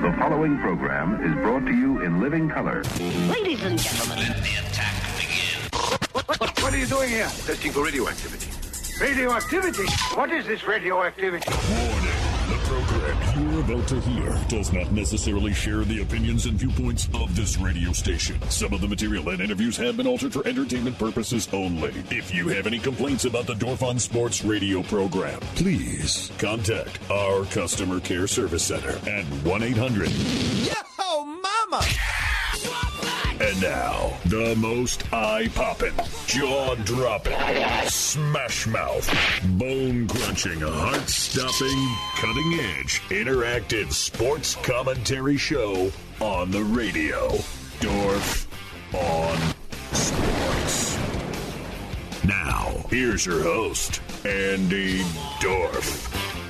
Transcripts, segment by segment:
The following program is brought to you in living color. Ladies and gentlemen, let the attack begin. What are you doing here? Testing for radioactivity. Radioactivity? What is this radioactivity? Warning. The program you're about to hear does not necessarily share the opinions and viewpoints of this radio station. Some of the material and interviews have been altered for entertainment purposes only. If you have any complaints about the Dorf on Sports radio program, please contact our customer care service center at 1-800. Yo, mama! And now, the most eye-popping, jaw-dropping, smash-mouth, bone-crunching, heart-stopping, cutting-edge, interactive sports commentary show on the radio. Dorf on Sports. Now, here's your host, Andy Dorf.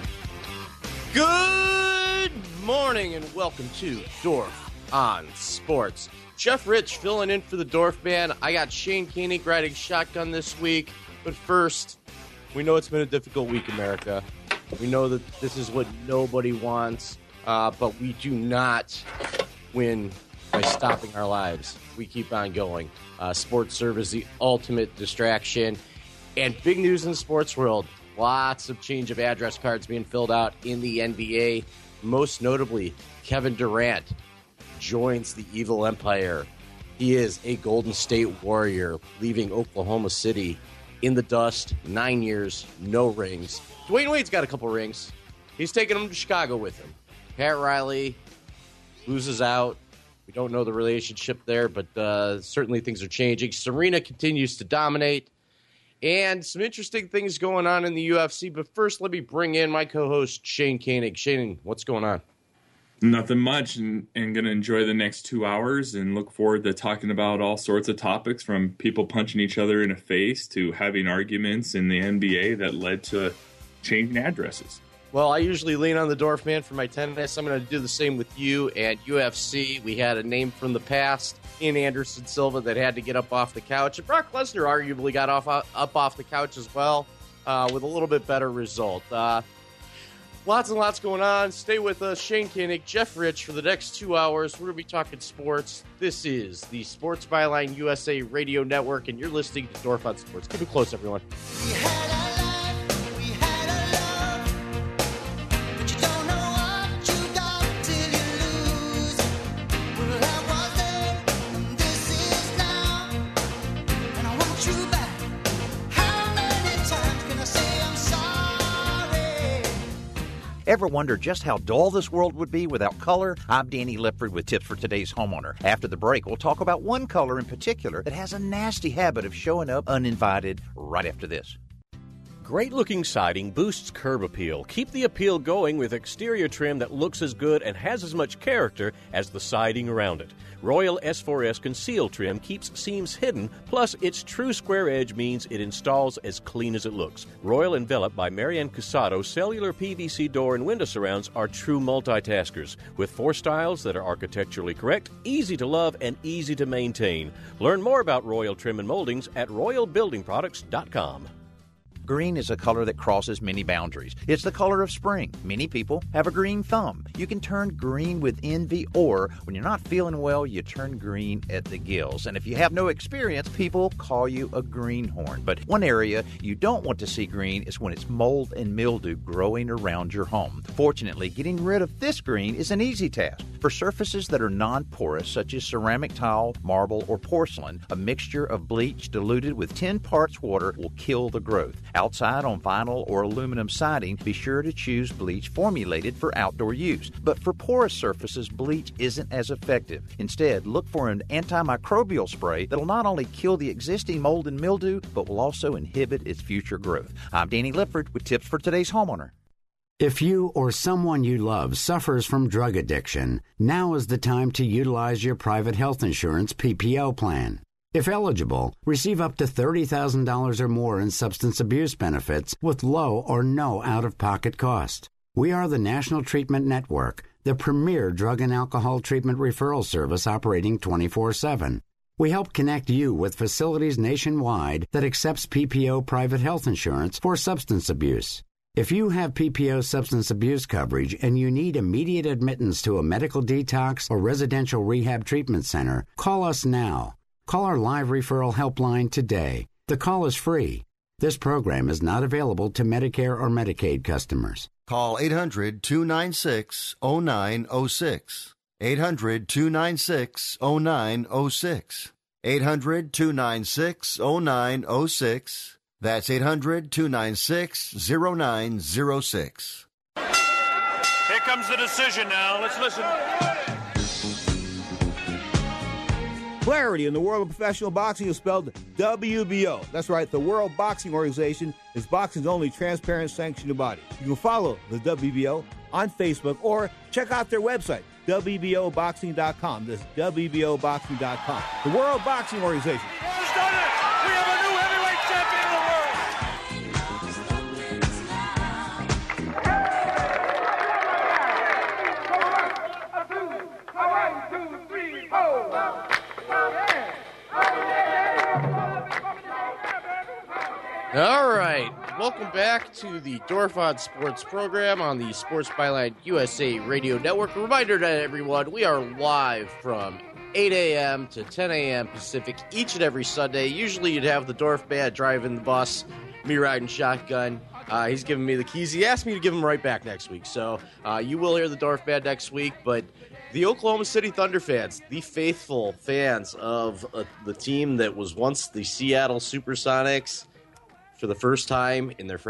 Good morning and welcome to Dorf on Sports. Jeff Rich filling in for the Dorf Band. I got Shane Koenig riding shotgun this week. But first, we know it's been a difficult week, America. We know that this is what nobody wants, but we do not win by stopping our lives. We keep on going. Sports serve is the ultimate distraction. And big news in the sports world. Lots of change of address cards being filled out in the NBA. Most notably, Kevin Durant joins the evil empire. He is a Golden State Warrior, leaving Oklahoma City in the dust. 9 years, no rings. Dwayne Wade's got a couple rings. He's taking them to Chicago with him. Pat Riley loses out. We don't know the relationship there, but certainly things are changing. Serena continues to dominate. And some interesting things going on in the UFC. But first, let me bring in my co-host, Shane Koenig. Shane, what's going on? Nothing much, and going to enjoy the next 2 hours and look forward to talking about all sorts of topics, from people punching each other in the face to having arguments in the NBA that led to changing addresses. Well, I usually lean on the Dorf man for my tennis. I'm going to do the same with you. And UFC, we had a name from the past in Anderson Silva that had to get up off the couch. And Brock Lesnar arguably got up off the couch as well, with a little bit better result. Lots and lots going on. Stay with us. Shane Koenig, Jeff Rich for the next 2 hours. We're going to be talking sports. This is the Sports Byline USA Radio Network, and you're listening to Dorf on Sports. Keep it close, everyone. Ever wonder just how dull this world would be without color? I'm Danny Lipford with tips for today's homeowner. After the break, we'll talk about one color in particular that has a nasty habit of showing up uninvited right after this. Great-looking siding boosts curb appeal. Keep the appeal going with exterior trim that looks as good and has as much character as the siding around it. Royal S4S Conceal trim keeps seams hidden, plus its true square edge means it installs as clean as it looks. Royal Envelop by Marianne Casado cellular PVC door and window surrounds are true multitaskers, with 4 styles that are architecturally correct, easy to love, and easy to maintain. Learn more about Royal Trim and Moldings at royalbuildingproducts.com. Green is a color that crosses many boundaries. It's the color of spring. Many people have a green thumb. You can turn green with envy, or when you're not feeling well, you turn green at the gills. And if you have no experience, people call you a greenhorn. But one area you don't want to see green is when it's mold and mildew growing around your home. Fortunately, getting rid of this green is an easy task. For surfaces that are non-porous, such as ceramic tile, marble, or porcelain, a mixture of bleach diluted with 10 parts water will kill the growth. Outside on vinyl or aluminum siding, be sure to choose bleach formulated for outdoor use. But for porous surfaces, bleach isn't as effective. Instead, look for an antimicrobial spray that'll not only kill the existing mold and mildew, but will also inhibit its future growth. I'm Danny Lipford with tips for today's homeowner. If you or someone you love suffers from drug addiction, now is the time to utilize your private health insurance PPO plan. If eligible, receive up to $30,000 or more in substance abuse benefits with low or no out-of-pocket cost. We are the National Treatment Network, the premier drug and alcohol treatment referral service operating 24/7. We help connect you with facilities nationwide that accepts PPO private health insurance for substance abuse. If you have PPO substance abuse coverage and you need immediate admittance to a medical detox or residential rehab treatment center, call us now. Call our live referral helpline today. The call is free. This program is not available to Medicare or Medicaid customers. Call 800-296-0906. 800-296-0906. 800-296-0906. That's 800-296-0906. Here comes the decision now. Let's listen. Clarity in the world of professional boxing is spelled WBO. That's right, the World Boxing Organization is boxing's only transparent sanctioned body. You can follow the WBO on Facebook or check out their website, WBOboxing.com. That's WBOboxing.com. The World Boxing Organization. Who's done it? We have a new heavyweight champion of the world. All right, welcome back to the Dorf on Sports program on the Sports Byline USA Radio Network. A reminder to everyone, we are live from 8 a.m. to 10 a.m. Pacific each and every Sunday. Usually you'd have the Dorf Band driving the bus, me riding shotgun. He's giving me the keys. He asked me to give them right back next week. So you will hear the Dorf Band next week. But the Oklahoma City Thunder fans, the faithful fans of the team that was once the Seattle Supersonics, for the first time in their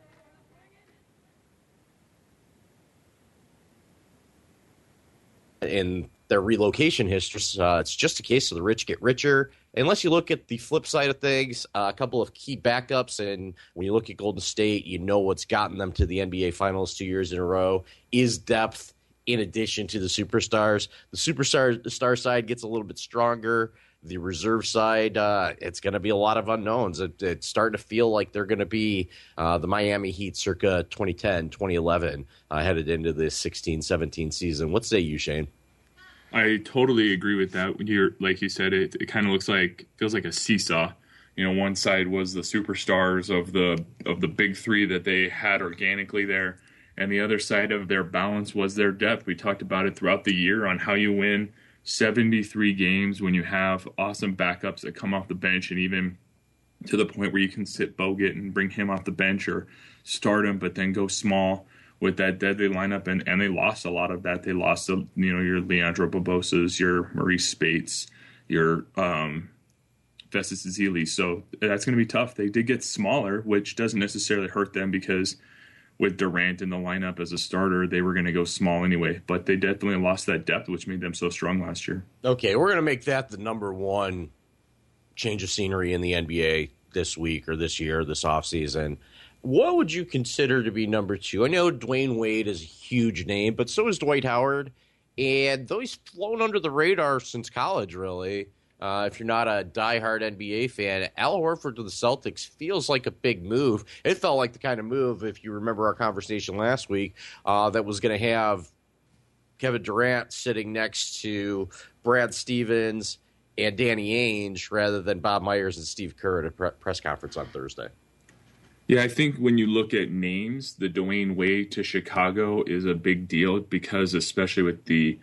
in their relocation history, it's just a case of the rich get richer. Unless you look at the flip side of things, a couple of key backups, and when you look at Golden State, you know what's gotten them to the NBA Finals 2 years in a row is depth in addition to the superstars. The star side gets a little bit stronger. The reserve side, it's going to be a lot of unknowns. It's starting to feel like they're going to be the Miami Heat circa 2010, 2011, headed into the 16-17 season. What say you, Shane? I totally agree with that. Like you said, it kind of feels like a seesaw. You know, one side was the superstars of the big three that they had organically there, and the other side of their balance was their depth. We talked about it throughout the year on how you win 73 games when you have awesome backups that come off the bench, and even to the point where you can sit Bogut and bring him off the bench or start him, but then go small with that deadly lineup. And they lost a lot of that. They lost, your Leandro Barbosas, your Maurice Spates, your Festus Ezeli. So that's going to be tough. They did get smaller, which doesn't necessarily hurt them because with Durant in the lineup as a starter, they were going to go small anyway. But they definitely lost that depth, which made them so strong last year. Okay, we're going to make that the number one change of scenery in the NBA this week or this year, this offseason. What would you consider to be number two? I know Dwayne Wade is a huge name, but so is Dwight Howard. And though he's flown under the radar since college, really, if you're not a diehard NBA fan, Al Horford to the Celtics feels like a big move. It felt like the kind of move, if you remember our conversation last week, that was going to have Kevin Durant sitting next to Brad Stevens and Danny Ainge rather than Bob Myers and Steve Kerr at a press conference on Thursday. Yeah, I think when you look at names, the Dwayne Wade to Chicago is a big deal because especially with the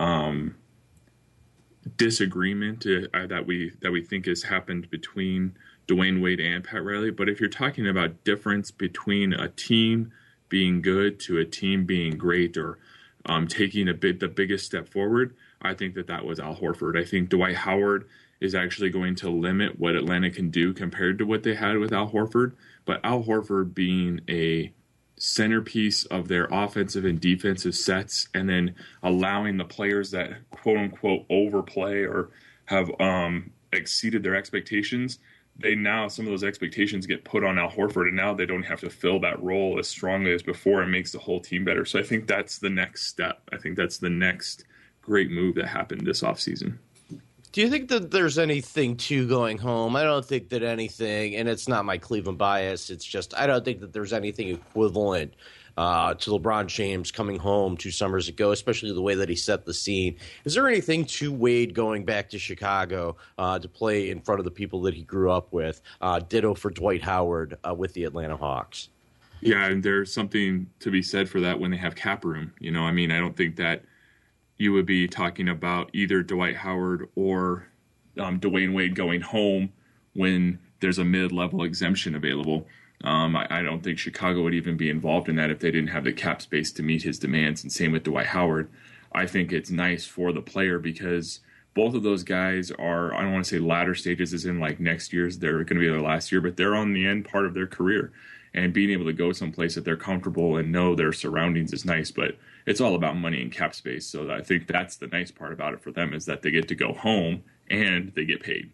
disagreement that we think has happened between Dwayne Wade and Pat Riley. But if you're talking about difference between a team being good to a team being great or taking the biggest step forward, I think that was Al Horford. I think Dwight Howard is actually going to limit what Atlanta can do compared to what they had with Al Horford. But Al Horford being a centerpiece of their offensive and defensive sets and then allowing the players that quote-unquote overplay or have exceeded their expectations, some of those expectations get put on Al Horford, and now they don't have to fill that role as strongly as before and makes the whole team better. So I think that's the next step. I think that's the next great move that happened this offseason. Do you think that there's anything to going home? I don't think that anything, and it's not my Cleveland bias, it's just I don't think that there's anything equivalent to LeBron James coming home 2 summers ago, especially the way that he set the scene. Is there anything to Wade going back to Chicago to play in front of the people that he grew up with? Ditto for Dwight Howard with the Atlanta Hawks. Yeah, and there's something to be said for that when they have cap room. I don't think that you would be talking about either Dwight Howard or Dwayne Wade going home when there's a mid-level exemption available. I don't think Chicago would even be involved in that if they didn't have the cap space to meet his demands, and same with Dwight Howard. I think it's nice for the player because both of those guys are, I don't want to say latter stages as in like next year's, they're going to be their last year, but they're on the end part of their career. And being able to go someplace that they're comfortable and know their surroundings is nice, but it's all about money and cap space. So I think that's the nice part about it for them is that they get to go home and they get paid.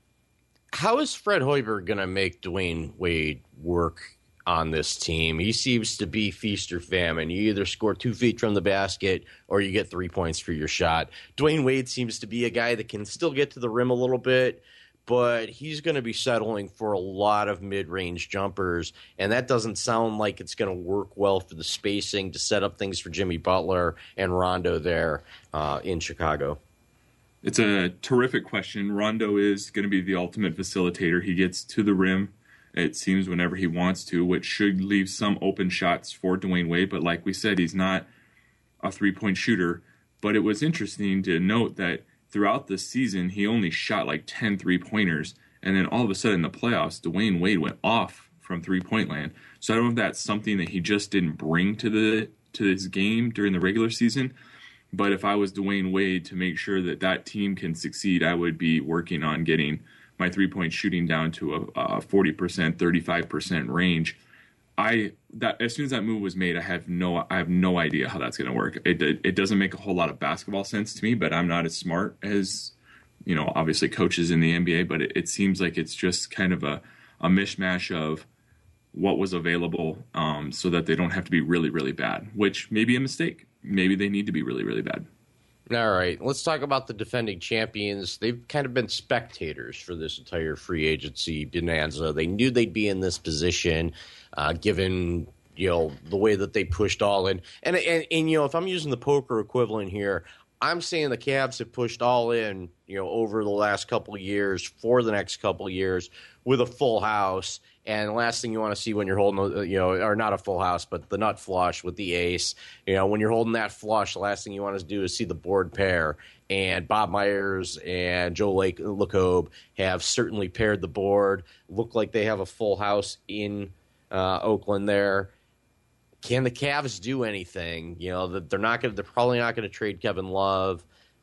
How is Fred Hoiberg going to make Dwayne Wade work on this team? He seems to be feast or famine. You either score 2 feet from the basket or you get 3 points for your shot. Dwayne Wade seems to be a guy that can still get to the rim a little bit, but he's going to be settling for a lot of mid-range jumpers, and that doesn't sound like it's going to work well for the spacing to set up things for Jimmy Butler and Rondo there in Chicago. It's a terrific question. Rondo is going to be the ultimate facilitator. He gets to the rim, it seems, whenever he wants to, which should leave some open shots for Dwayne Wade. But like we said, he's not a three-point shooter. But it was interesting to note that throughout the season, he only shot like 10 three-pointers. And then all of a sudden in the playoffs, Dwayne Wade went off from three-point land. So I don't know if that's something that he just didn't bring to his game during the regular season. But if I was Dwayne Wade, to make sure that that team can succeed, I would be working on getting my three-point shooting down to a 40%, 35% range. As soon as that move was made, I have no idea how that's going to work. It doesn't make a whole lot of basketball sense to me, but I'm not as smart as, obviously coaches in the NBA. But it seems like it's just kind of a mishmash of what was available, so that they don't have to be really, really bad, which may be a mistake. Maybe they need to be really, really bad. All right, let's talk about the defending champions. They've kind of been spectators for this entire free agency bonanza. They knew they'd be in this position, given the way that they pushed all in. And if I'm using the poker equivalent here, I'm saying the Cavs have pushed all in, over the last couple of years for the next couple of years with a full house. And the last thing you want to see when you're holding, or not a full house, but the nut flush with the ace, when you're holding that flush, the last thing you want to do is see the board pair. And Bob Myers and Joe LaCobe have certainly paired the board. Look like they have a full house in Oakland there. Can the Cavs do anything? They're probably not going to trade Kevin Love.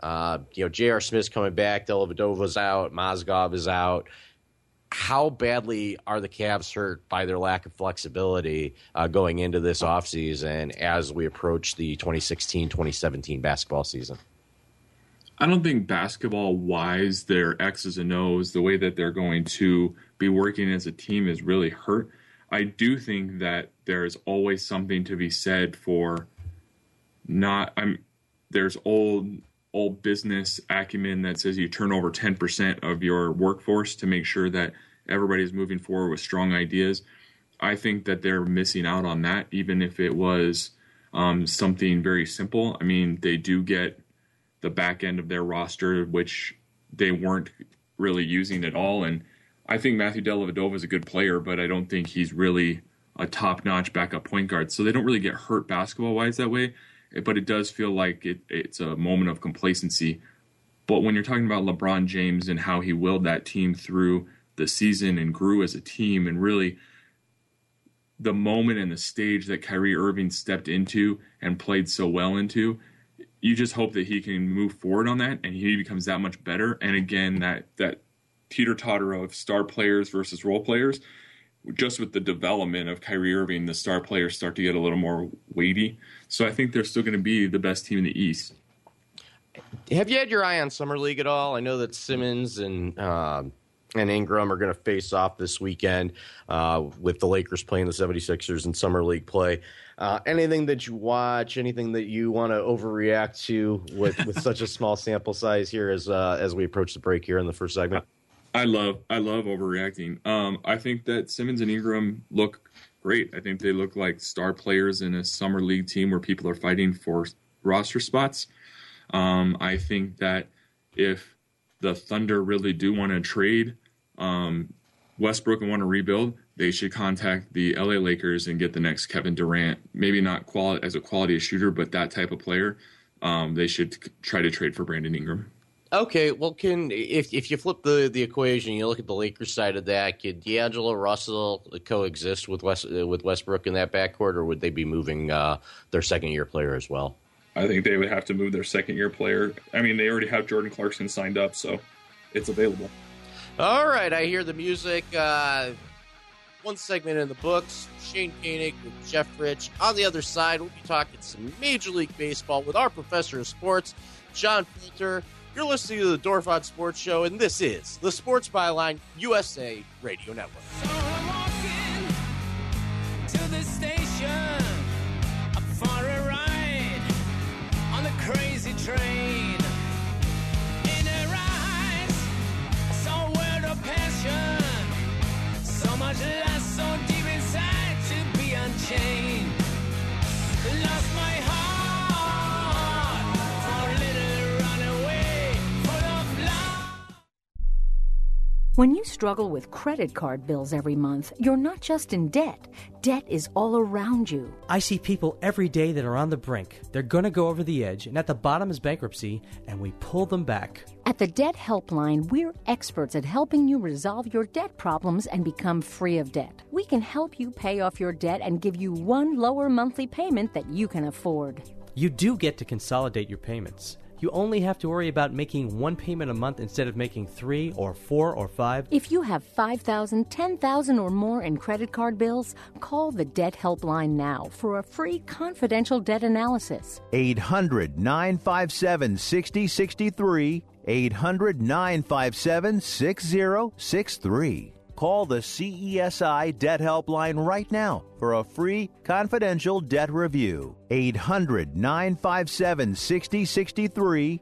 J.R. Smith's coming back. Dellavedova's out. Mozgov is out. How badly are the Cavs hurt by their lack of flexibility going into this offseason as we approach the 2016-2017 basketball season? I don't think basketball-wise, their X's and O's, the way that they're going to be working as a team is really hurt. I do think that there's always something to be said for there's old business acumen that says you turn over 10% of your workforce to make sure that everybody's moving forward with strong ideas. I think that they're missing out on that, even if it was something very simple. I mean, they do get the back end of their roster, which they weren't really using at all. And I think Matthew Dellavedova is a good player, but I don't think he's really a top-notch backup point guard. So they don't really get hurt basketball-wise that way. But it does feel like it's a moment of complacency. But when you're talking about LeBron James and how he willed that team through the season and grew as a team, and really the moment and the stage that Kyrie Irving stepped into and played so well into, you just hope that he can move forward on that and he becomes that much better. And again, that teeter-totter of star players versus role players, just with the development of Kyrie Irving, the star players start to get a little more weighty. So I think they're still going to be the best team in the East. Have you had your eye on Summer League at all? I know that Simmons and Ingram are going to face off this weekend with the Lakers playing the 76ers in Summer League play. Anything that you watch, anything that you want to overreact to with such a small sample size here as we approach the break here in the first segment? I love overreacting. I think that Simmons and Ingram look great. I think they look like star players in a summer league team where people are fighting for roster spots. I think that if the Thunder really do want to trade Westbrook and want to rebuild, they should contact the LA Lakers and get the next Kevin Durant. Maybe not as a quality shooter, but that type of player. They should try to trade for Brandon Ingram. Okay, well, if you flip the equation, you look at the Lakers side of that, could D'Angelo Russell coexist with Westbrook in that backcourt, or would they be moving their second-year player as well? I think they would have to move their second-year player. I mean, they already have Jordan Clarkson signed up, so it's available. All right, I hear the music. One segment in the books. Shane Koenig with Jeff Rich. On the other side, we'll be talking some Major League Baseball with our professor of sports, John Poulter. You're listening to the Dorf on Sports Show, and this is the Sports Byline USA Radio Network. So I'm walking to the station up for a ride on the crazy train. In her eyes, I saw a world of passion, so much less, so deep inside to be unchained. Lost my heart for a little runaway full of love. When you struggle with credit card bills every month, you're not just in debt. Debt is all around you. I see people every day that are on the brink. They're going to go over the edge, and at the bottom is bankruptcy, and we pull them back. At the Debt Helpline, we're experts at helping you resolve your debt problems and become free of debt. We can help you pay off your debt and give you one lower monthly payment that you can afford. You do get to consolidate your payments. You only have to worry about making one payment a month instead of making 3 or 4 or 5. If you have $5,000, $10,000 or more in credit card bills, call the Debt Helpline now for a free confidential debt analysis. 800-957-6063. 800-957-6063. Call the CESI Debt Helpline right now for a free confidential debt review. 800-957-6063.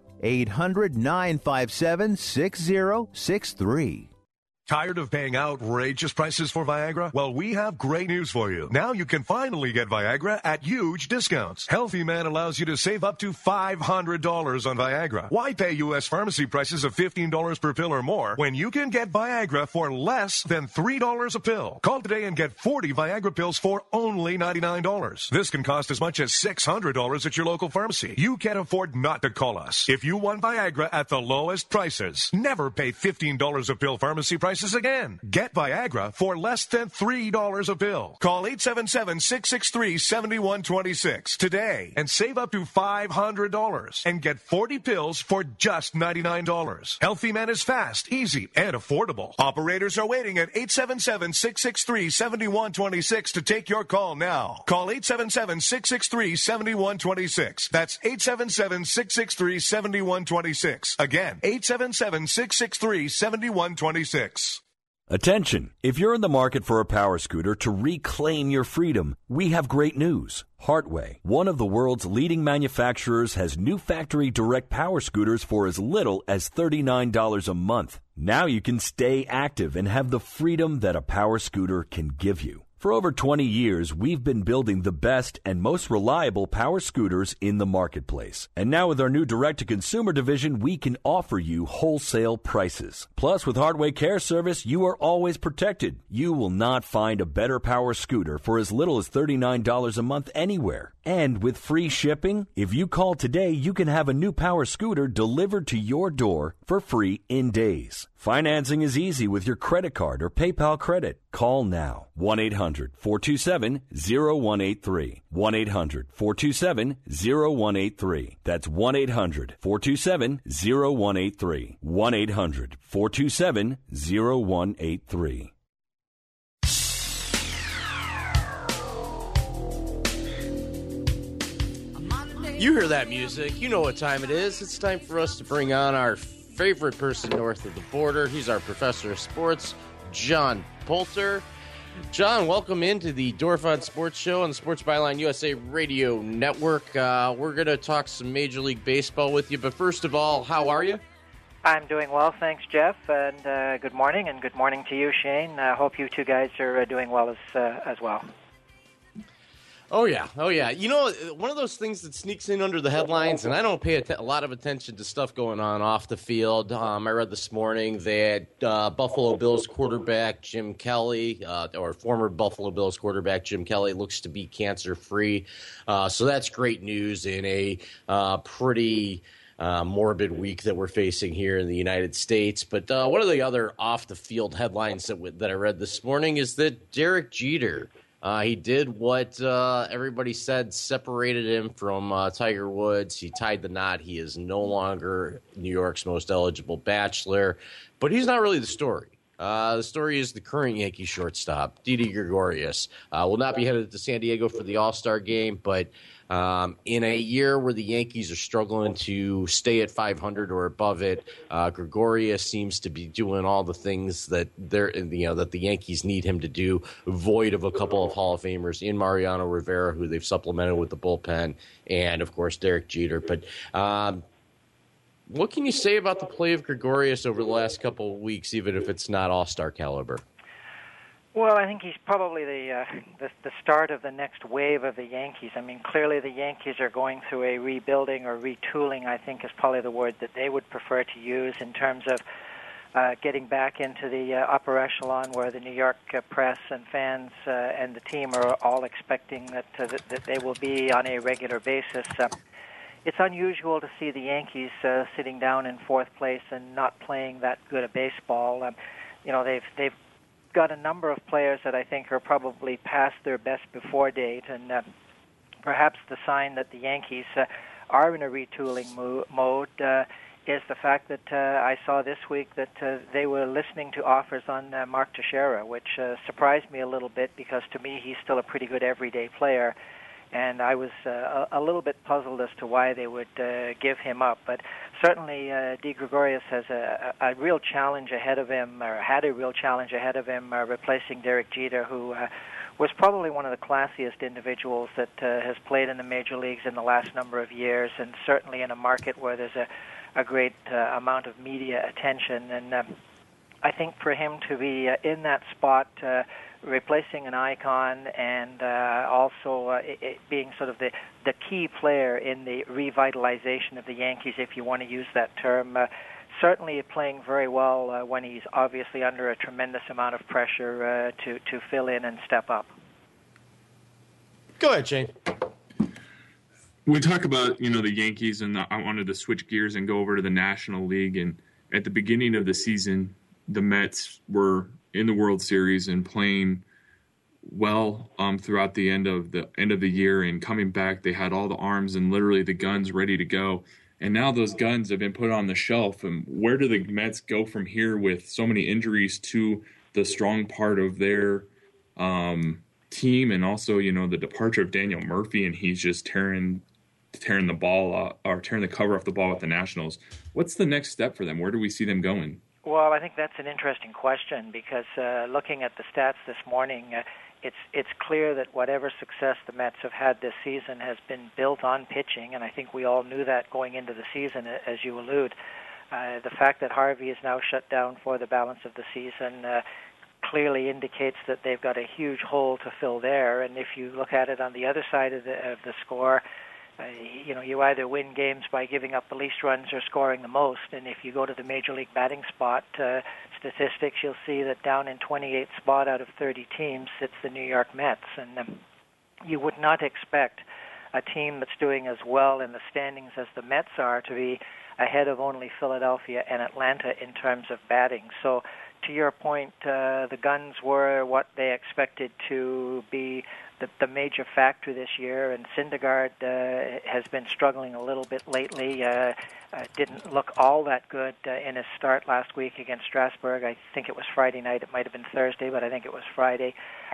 800-957-6063. Tired of paying outrageous prices for Viagra? Well, we have great news for you. Now you can finally get Viagra at huge discounts. Healthy Man allows you to save up to $500 on Viagra. Why pay U.S. pharmacy prices of $15 per pill or more when you can get Viagra for less than $3 a pill? Call today and get 40 Viagra pills for only $99. This can cost as much as $600 at your local pharmacy. You can't afford not to call us. If you want Viagra at the lowest prices, never pay $15 a pill pharmacy prices again. Get Viagra for less than $3 a pill. Call 877-663-7126 today and save up to $500 and get 40 pills for just $99. Healthy Man is fast, easy, and affordable. Operators are waiting at 877-663-7126 to take your call now. Call 877-663-7126. That's 877-663-7126. Again, 877-663-7126. Attention! If you're in the market for a power scooter to reclaim your freedom, we have great news. Hartway, one of the world's leading manufacturers, has new factory direct power scooters for as little as $39 a month. Now you can stay active and have the freedom that a power scooter can give you. For over 20 years, we've been building the best and most reliable power scooters in the marketplace. And now with our new direct-to-consumer division, we can offer you wholesale prices. Plus, with Hartway Care Service, you are always protected. You will not find a better power scooter for as little as $39 a month anywhere. And with free shipping, if you call today, you can have a new power scooter delivered to your door for free in days. Financing is easy with your credit card or PayPal credit. Call now. 1-800-427-0183. 1-800-427-0183. That's 1-800-427-0183. 1-800-427-0183. You hear that music, you know what time it is. It's time for us to bring on our favorite person north of the border. He's our professor of sports, John Poulter. John, welcome into the Dorf on Sports Show on the Sports Byline USA Radio Network. We're going to talk some Major League Baseball with you, but first of all, how are you? I'm doing well, thanks, Jeff, and good morning, and good morning to you, Shane. I hope you two guys are doing well as well. Oh, yeah. You know, one of those things that sneaks in under the headlines, and I don't pay a lot of attention to stuff going on off the field. I read this morning that Buffalo Bills quarterback Jim Kelly, or former Buffalo Bills quarterback Jim Kelly, looks to be cancer-free. So that's great news in a pretty morbid week that we're facing here in the United States. But one of the other off-the-field headlines that I read this morning is that Derek Jeter, he did what everybody said separated him from Tiger Woods. He tied the knot. He is no longer New York's most eligible bachelor. But he's not really the story. The story is the current Yankee shortstop, Didi Gregorius, will not be headed to San Diego for the All-Star game, but in a year where the Yankees are struggling to stay at 500 or above it, Gregorius seems to be doing all the things that that the Yankees need him to do, void of a couple of Hall of Famers in Mariano Rivera, who they've supplemented with the bullpen, and of course Derek Jeter. But what can you say about the play of Gregorius over the last couple of weeks, even if it's not all-star caliber? Well, I think he's probably the start of the next wave of the Yankees. I mean, clearly the Yankees are going through a rebuilding or retooling, I think is probably the word that they would prefer to use in terms of getting back into the upper echelon where the New York press and fans and the team are all expecting that they will be on a regular basis. It's unusual to see the Yankees sitting down in fourth place and not playing that good a baseball. They've got a number of players that I think are probably past their best before date, and perhaps the sign that the Yankees are in a retooling mode is the fact that I saw this week that they were listening to offers on Mark Teixeira, which surprised me a little bit because to me he's still a pretty good everyday player. And I was a little bit puzzled as to why they would give him up. But certainly Didi Gregorius has a real challenge ahead of him, or had a real challenge ahead of him, replacing Derek Jeter, who was probably one of the classiest individuals that has played in the major leagues in the last number of years, and certainly in a market where there's a great amount of media attention. And I think for him to be in that spot, replacing an icon and also it being sort of the key player in the revitalization of the Yankees, if you want to use that term, certainly playing very well when he's obviously under a tremendous amount of pressure to fill in and step up. Go ahead, Shane. We talk about, the Yankees, and I wanted to switch gears and go over to the National League. And at the beginning of the season, the Mets were in the World Series and playing well throughout the end of the year, and coming back, they had all the arms and literally the guns ready to go. And now those guns have been put on the shelf. And where do the Mets go from here with so many injuries to the strong part of their team, and also the departure of Daniel Murphy, and he's just tearing the ball or tearing the cover off the ball with the Nationals? What's the next step for them? Where do we see them going? Well, I think that's an interesting question because looking at the stats this morning, it's clear that whatever success the Mets have had this season has been built on pitching, and I think we all knew that going into the season, as you allude. The fact that Harvey is now shut down for the balance of the season clearly indicates that they've got a huge hole to fill there, and if you look at it on the other side of the score, you either win games by giving up the least runs or scoring the most. And if you go to the Major League batting spot statistics, you'll see that down in 28th spot out of 30 teams sits the New York Mets. And you would not expect a team that's doing as well in the standings as the Mets are to be ahead of only Philadelphia and Atlanta in terms of batting. So to your point, the guns were what they expected to be the major factor this year, and Syndergaard has been struggling a little bit lately. Didn't look all that good in his start last week against Strasburg. I think it was Friday night. It might have been Thursday, but I think it was Friday.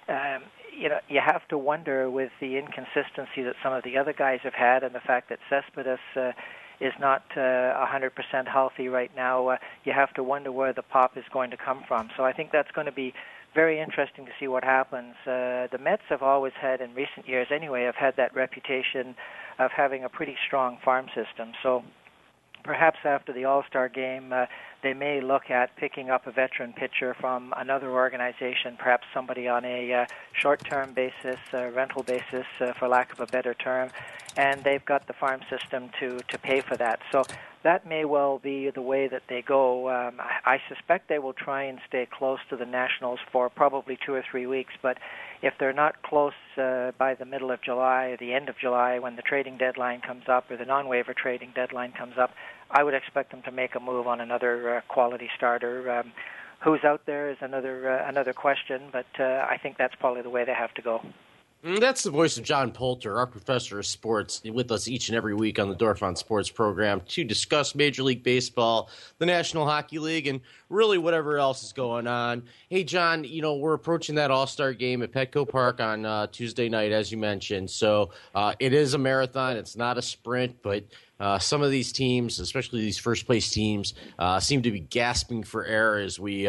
You have to wonder with the inconsistency that some of the other guys have had, and the fact that Cespedes is not 100% healthy right now. You have to wonder where the pop is going to come from. So I think that's going to be very interesting to see what happens. The Mets have always had, in recent years anyway, have had that reputation of having a pretty strong farm system. So perhaps after the All-Star game, they may look at picking up a veteran pitcher from another organization, perhaps somebody on a short-term basis, rental basis, for lack of a better term, and they've got the farm system to pay for that. So that may well be the way that they go. I suspect they will try and stay close to the Nationals for probably 2 or 3 weeks, but if they're not close by the middle of July, or the end of July, when the trading deadline comes up, or the non-waiver trading deadline comes up, I would expect them to make a move on another quality starter. Who's out there is another question, but I think that's probably the way they have to go. That's the voice of John Poulter, our professor of sports, with us each and every week on the Dorf on Sports program to discuss Major League Baseball, the National Hockey League, and really whatever else is going on. Hey, John, we're approaching that All-Star game at Petco Park on Tuesday night, as you mentioned. So it is a marathon. It's not a sprint, but some of these teams, especially these first-place teams, seem to be gasping for air as we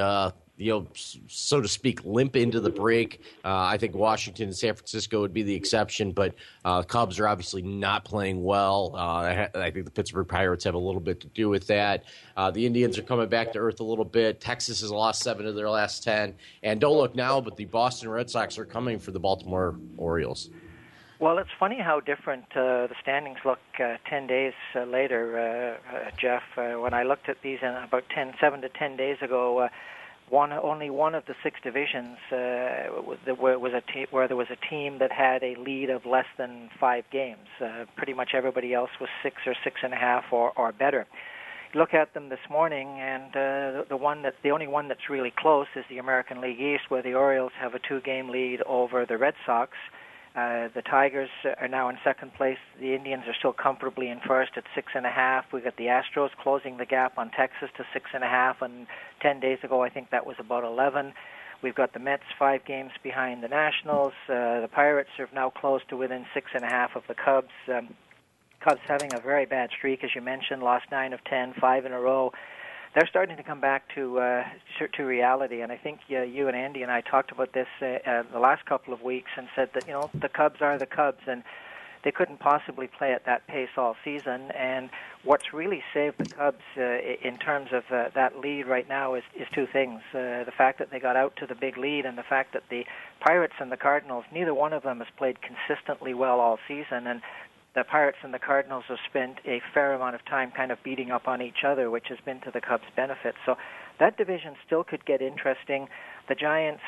so to speak, limp into the break. I think Washington and San Francisco would be the exception, but Cubs are obviously not playing well. I think the Pittsburgh Pirates have a little bit to do with that. The Indians are coming back to earth a little bit. Texas has lost 7 of their last 10. And don't look now, but the Boston Red Sox are coming for the Baltimore Orioles. Well, it's funny how different the standings look 10 days later, Jeff. When I looked at these about 7 to 10 days ago, only one of the 6 divisions where there was a team that had a lead of less than 5 games. Pretty much everybody else was 6 or 6.5 or better. You look at them this morning, and the only one that's really close is the American League East, where the Orioles have a 2-game lead over the Red Sox. The Tigers are now in second place. The Indians are still comfortably in first at 6.5. We've got the Astros closing the gap on Texas to 6.5, and 10 days ago I think that was about 11. We've got the Mets 5 games behind the Nationals. The Pirates are now close to within 6.5 of the Cubs. Cubs having a very bad streak, as you mentioned, lost 9 of 10, 5 in a row. They're starting to come back to reality, and I think you and Andy and I talked about this the last couple of weeks and said that the Cubs are the Cubs, and they couldn't possibly play at that pace all season. And what's really saved the Cubs in terms of that lead right now is 2 things: the fact that they got out to the big lead, and the fact that the Pirates and the Cardinals, neither one of them has played consistently well all season, and the Pirates and the Cardinals have spent a fair amount of time kind of beating up on each other, which has been to the Cubs' benefit. So that division still could get interesting. The Giants,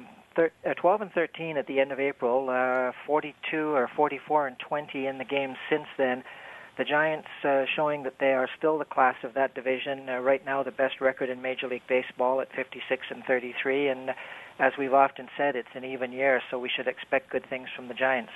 12 and 13 at the end of April, 42 or 44 and 20 in the games since then. The Giants showing that they are still the class of that division. Right now, the best record in Major League Baseball at 56 and 33. And as we've often said, it's an even year, so we should expect good things from the Giants.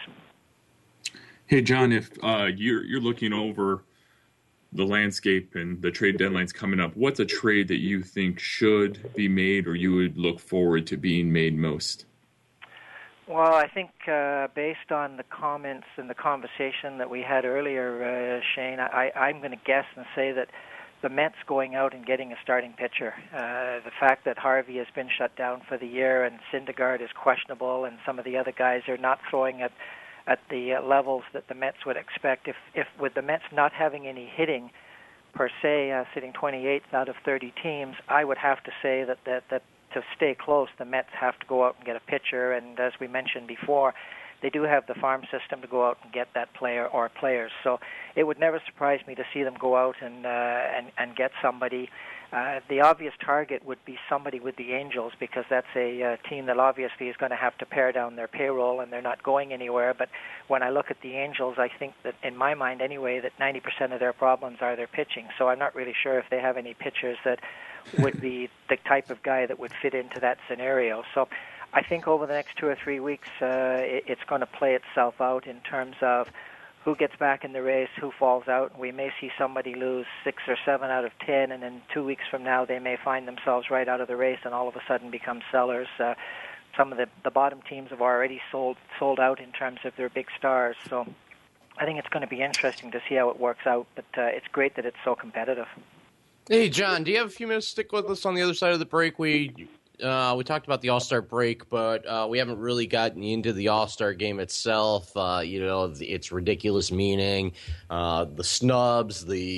Hey, John, if you're looking over the landscape and the trade deadline's coming up, what's a trade that you think should be made or you would look forward to being made most? Well, I think based on the comments and the conversation that we had earlier, Shane, I'm going to guess and say that the Mets going out and getting a starting pitcher. The fact that Harvey has been shut down for the year and Syndergaard is questionable and some of the other guys are not throwing at the levels that the Mets would expect. If with the Mets not having any hitting per se, sitting 28th out of 30 teams, I would have to say that to stay close, the Mets have to go out and get a pitcher. And as we mentioned before, they do have the farm system to go out and get that player or players. So it would never surprise me to see them go out and get somebody. The obvious target would be somebody with the Angels, because that's a team that obviously is going to have to pare down their payroll, and they're not going anywhere. But when I look at the Angels, I think that, in my mind anyway, that 90% of their problems are their pitching. So I'm not really sure if they have any pitchers that would be the type of guy that would fit into that scenario. So I think over the next 2 or 3 weeks, it's going to play itself out in terms of who gets back in the race, who falls out, and we may see somebody lose 6 or 7 out of 10, and then 2 weeks from now they may find themselves right out of the race and all of a sudden become sellers. Some of the bottom teams have already sold out in terms of their big stars, so I think it's going to be interesting to see how it works out, but it's great that it's so competitive. Hey, John, do you have a few minutes to stick with us on the other side of the break? We talked about the All-Star break, but we haven't really gotten into the All-Star game itself. Its ridiculous meaning, the snubs, the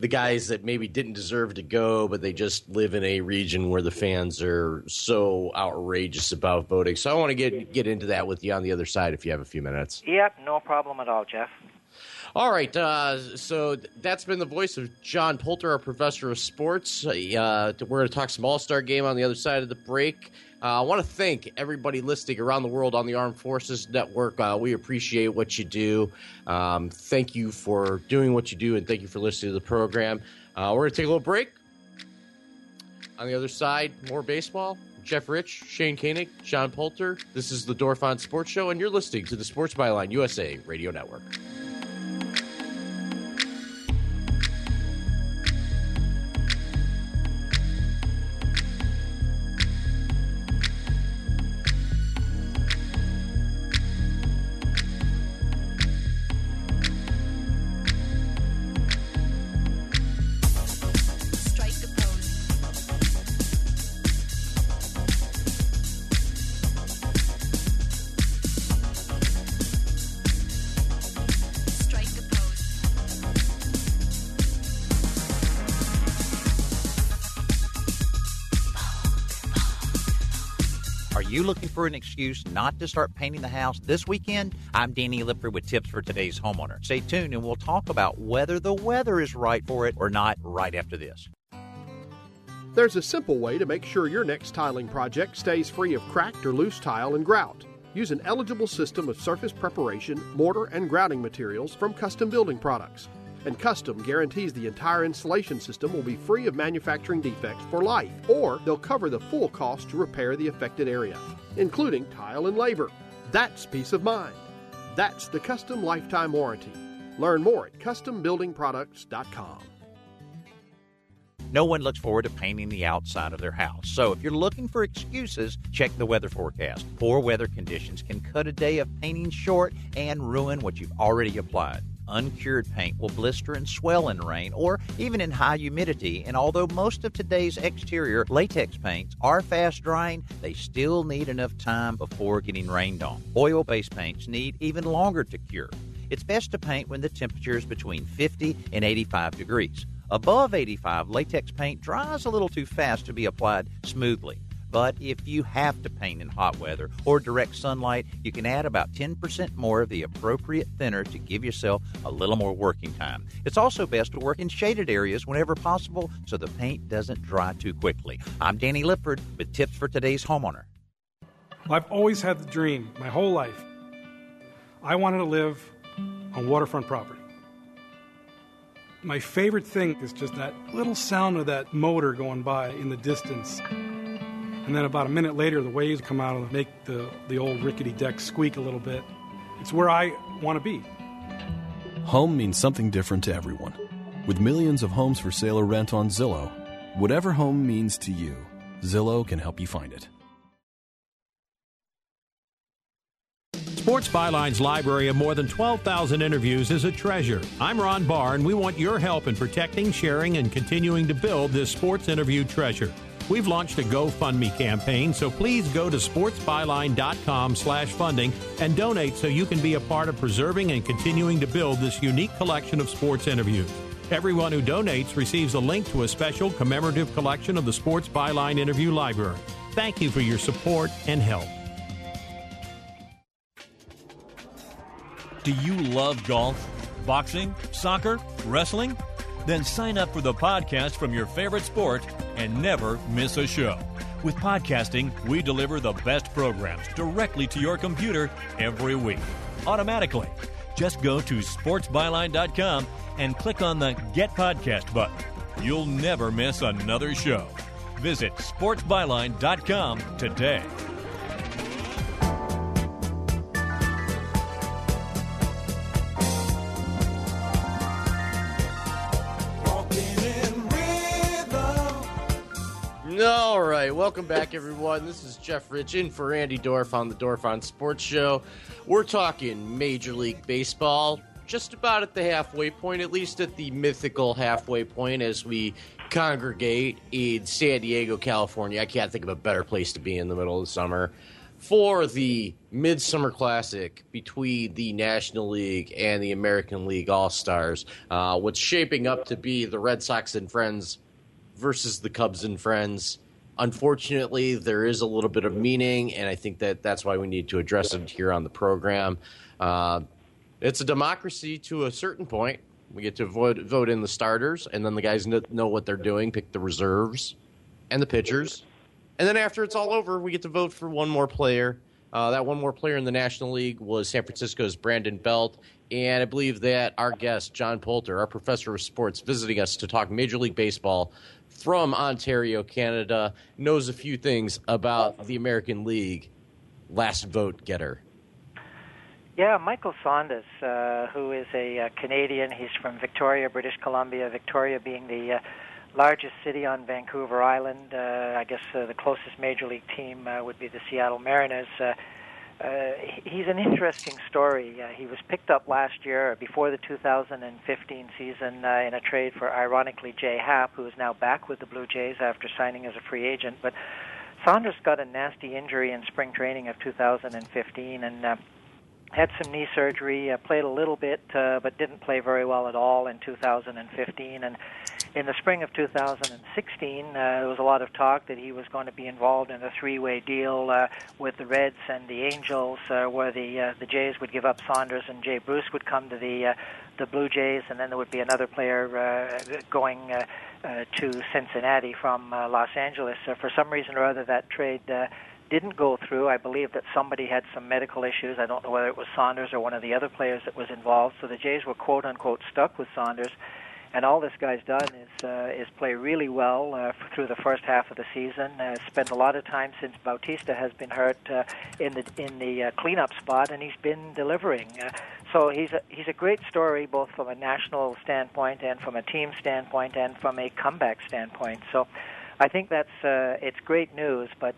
the guys that maybe didn't deserve to go, but they just live in a region where the fans are so outrageous about voting. So I want to get into that with you on the other side if you have a few minutes. Yep, no problem at all, Jeff. All right, so that's been the voice of John Poulter, our professor of sports. We're going to talk some All-Star game on the other side of the break. I want to thank everybody listening around the world on the Armed Forces Network. We appreciate what you do. Thank you for doing what you do, and thank you for listening to the program. We're going to take a little break. On the other side, more baseball. Jeff Rich, Shane Koenig, John Poulter. This is the Dorf on Sports Show, and you're listening to the Sports Byline USA Radio Network. You looking for an excuse not to start painting the house this weekend? I'm Danny Lipford with tips for today's homeowner. Stay tuned and we'll talk about whether the weather is right for it or not right after this. There's a simple way to make sure your next tiling project stays free of cracked or loose tile and grout. Use an eligible system of surface preparation, mortar, and grouting materials from Custom Building Products. And Custom guarantees the entire installation system will be free of manufacturing defects for life, or they'll cover the full cost to repair the affected area, including tile and labor. That's peace of mind. That's the Custom Lifetime Warranty. Learn more at CustomBuildingProducts.com. No one looks forward to painting the outside of their house. So if you're looking for excuses, check the weather forecast. Poor weather conditions can cut a day of painting short and ruin what you've already applied. Uncured paint will blister and swell in rain or even in high humidity, and although most of today's exterior latex paints are fast drying, they still need enough time before getting rained on. Oil-based paints need even longer to cure. It's best to paint when the temperature is between 50 and 85 degrees. Above 85, latex paint dries a little too fast to be applied smoothly. But if you have to paint in hot weather or direct sunlight, you can add about 10% more of the appropriate thinner to give yourself a little more working time. It's also best to work in shaded areas whenever possible so the paint doesn't dry too quickly. I'm Danny Lipford with tips for today's homeowner. Well, I've always had the dream my whole life. I wanted to live on waterfront property. My favorite thing is just that little sound of that motor going by in the distance. And then about a minute later, the waves come out and make the old rickety deck squeak a little bit. It's where I want to be. Home means something different to everyone. With millions of homes for sale or rent on Zillow, whatever home means to you, Zillow can help you find it. Sports Byline's library of more than 12,000 interviews is a treasure. I'm Ron Barr, and we want your help in protecting, sharing, and continuing to build this sports interview treasure. We've launched a GoFundMe campaign, so please go to sportsbyline.com/funding and donate so you can be a part of preserving and continuing to build this unique collection of sports interviews. Everyone who donates receives a link to a special commemorative collection of the Sports Byline Interview Library. Thank you for your support and help. Do you love golf, boxing, soccer, wrestling? Then sign up for the podcast from your favorite sport and never miss a show. With podcasting, we deliver the best programs directly to your computer every week, automatically. Just go to sportsbyline.com and click on the Get Podcast button. You'll never miss another show. Visit sportsbyline.com today. All right, welcome back, everyone. This is Jeff Rich in for Andy Dorf on the Dorf on Sports Show. We're talking Major League Baseball, just about at the halfway point, at least at the mythical halfway point as we congregate in San Diego, California. I can't think of a better place to be in the middle of the summer for the Midsummer Classic between the National League and the American League All-Stars. What's shaping up to be the Red Sox and Friends versus the Cubs and Friends. Unfortunately, there is a little bit of meaning, and I think that's why we need to address it here on the program. It's a democracy to a certain point. We get to vote in the starters, and then the guys know what they're doing, pick the reserves and the pitchers. And then after it's all over, we get to vote for one more player. That one more player in the National League was San Francisco's Brandon Belt. And I believe that our guest, John Poulter, our professor of sports, visiting us to talk Major League Baseball from Ontario, Canada, knows a few things about the American League last vote getter. Yeah, Michael Saunders, who is a Canadian. He's from Victoria, British Columbia, Victoria being the largest city on Vancouver Island. I guess the closest Major League team would be the Seattle Mariners. He's an interesting story. He was picked up last year before the 2015 season in a trade for, ironically, Jay Happ, who is now back with the Blue Jays after signing as a free agent. But Saunders got a nasty injury in spring training of 2015 and had some knee surgery, played a little bit, but didn't play very well at all in 2015. And in the spring of 2016, there was a lot of talk that he was going to be involved in a three-way deal with the Reds and the Angels, where the Jays would give up Saunders and Jay Bruce would come to the Blue Jays, and then there would be another player going to Cincinnati from Los Angeles. For some reason or other, that trade didn't go through. I believe that somebody had some medical issues. I don't know whether it was Saunders or one of the other players that was involved. So the Jays were quote-unquote stuck with Saunders. And all this guy's done is play really well through the first half of the season. Spent a lot of time since Bautista has been hurt in the cleanup spot, and he's been delivering. So he's a great story, both from a national standpoint and from a team standpoint and from a comeback standpoint. So I think it's great news, but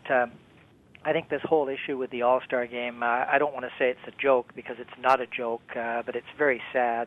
I think this whole issue with the All-Star game, I don't want to say it's a joke because it's not a joke, but it's very sad.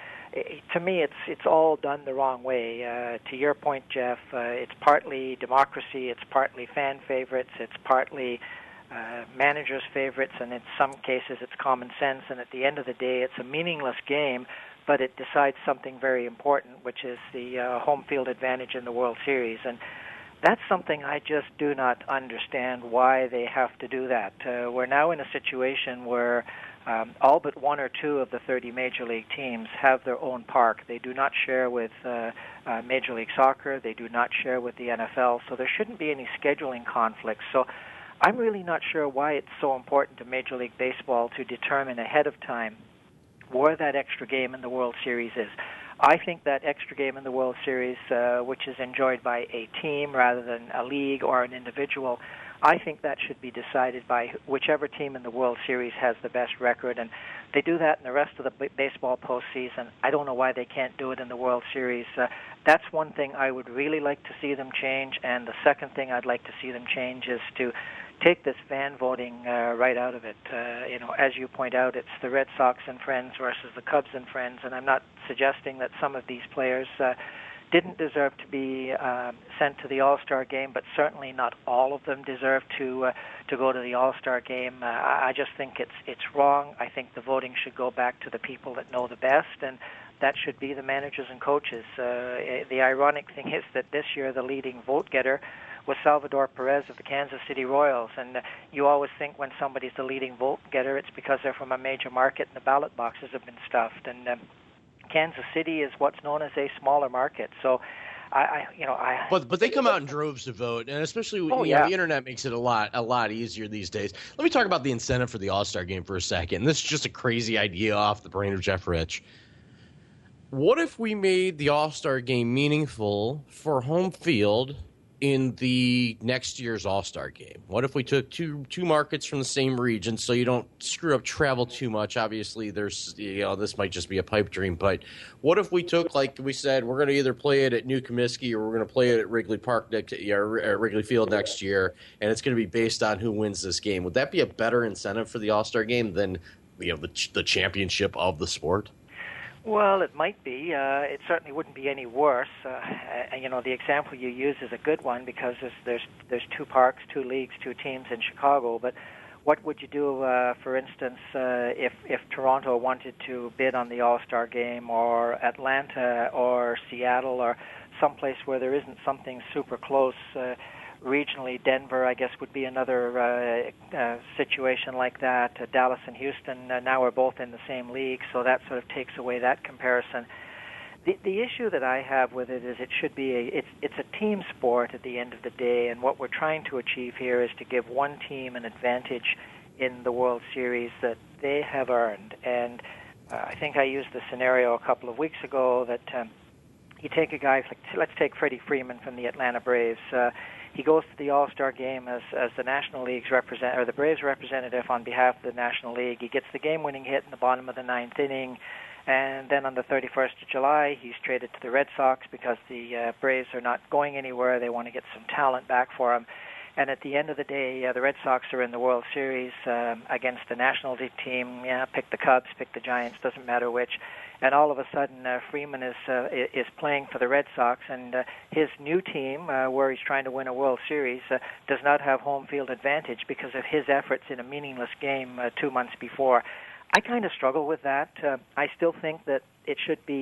To me, it's all done the wrong way. To your point, Jeff, it's partly democracy, it's partly fan favorites, it's partly managers' favorites, and in some cases it's common sense. And at the end of the day, it's a meaningless game, but it decides something very important, which is the home field advantage in the World Series. And that's something I just do not understand why they have to do that. We're now in a situation where all but one or two of the 30 Major League teams have their own park. They do not share with Major League Soccer. They do not share with the NFL, so there shouldn't be any scheduling conflicts. So I'm really not sure why it's so important to Major League Baseball to determine ahead of time where that extra game in the World Series is. I think that extra game in the World Series, which is enjoyed by a team rather than a league or an individual, I think that should be decided by whichever team in the World Series has the best record, and they do that in the rest of the baseball postseason. I don't know why they can't do it in the World Series. That's one thing I would really like to see them change, and the second thing I'd like to see them change is to take this fan voting right out of it. As you point out, it's the Red Sox and Friends versus the Cubs and Friends, and I'm not suggesting that some of these players didn't deserve to be sent to the All-Star game, but certainly not all of them deserve to go to the All-Star game. I just think it's wrong. I think the voting should go back to the people that know the best, and that should be the managers and coaches. The ironic thing is that this year the leading vote getter was Salvador Perez of the Kansas City Royals, and you always think when somebody's the leading vote getter, it's because they're from a major market and the ballot boxes have been stuffed. And Kansas City is what's known as a smaller market, so But they come out in droves to vote, and especially the internet makes it a lot easier these days. Let me talk about the incentive for the All-Star game for a second. This is just a crazy idea off the brain of Jeff Rich. What if we made the All-Star game meaningful for home field in the next year's All-Star game? What if we took two markets from the same region so you don't screw up travel too much? Obviously, there's this might just be a pipe dream, but what if we took, like we said, we're going to either play it at New Comiskey or we're going to play it at Wrigley Park at Wrigley Field next year, and it's going to be based on who wins this game? Would that be a better incentive for the All-Star game than the championship of the sport? Well, it might be. It certainly wouldn't be any worse. The example you use is a good one because there's two parks, two leagues, two teams in Chicago. But What would you do, for instance, if Toronto wanted to bid on the All-Star Game, or Atlanta or Seattle, or someplace where there isn't something super close? Regionally, Denver, I guess, would be another situation like that. Dallas and Houston now are both in the same league, so that sort of takes away that comparison. The issue that I have with it is it should be it's a team sport at the end of the day, and what we're trying to achieve here is to give one team an advantage in the World Series that they have earned. And I think I used the scenario a couple of weeks ago that you take a guy, let's take Freddie Freeman from the Atlanta Braves. He goes to the All-Star Game as the National League's the Braves representative on behalf of the National League. He gets the game-winning hit in the bottom of the ninth inning. And then on the 31st of July, he's traded to the Red Sox because the Braves are not going anywhere. They want to get some talent back for him. And at the end of the day, the Red Sox are in the World Series against the National League team. Pick the Cubs, pick the Giants, doesn't matter which. And all of a sudden, Freeman is playing for the Red Sox, and his new team, where he's trying to win a World Series, does not have home field advantage because of his efforts in a meaningless game 2 months before. I kind of struggle with that. I still think that it's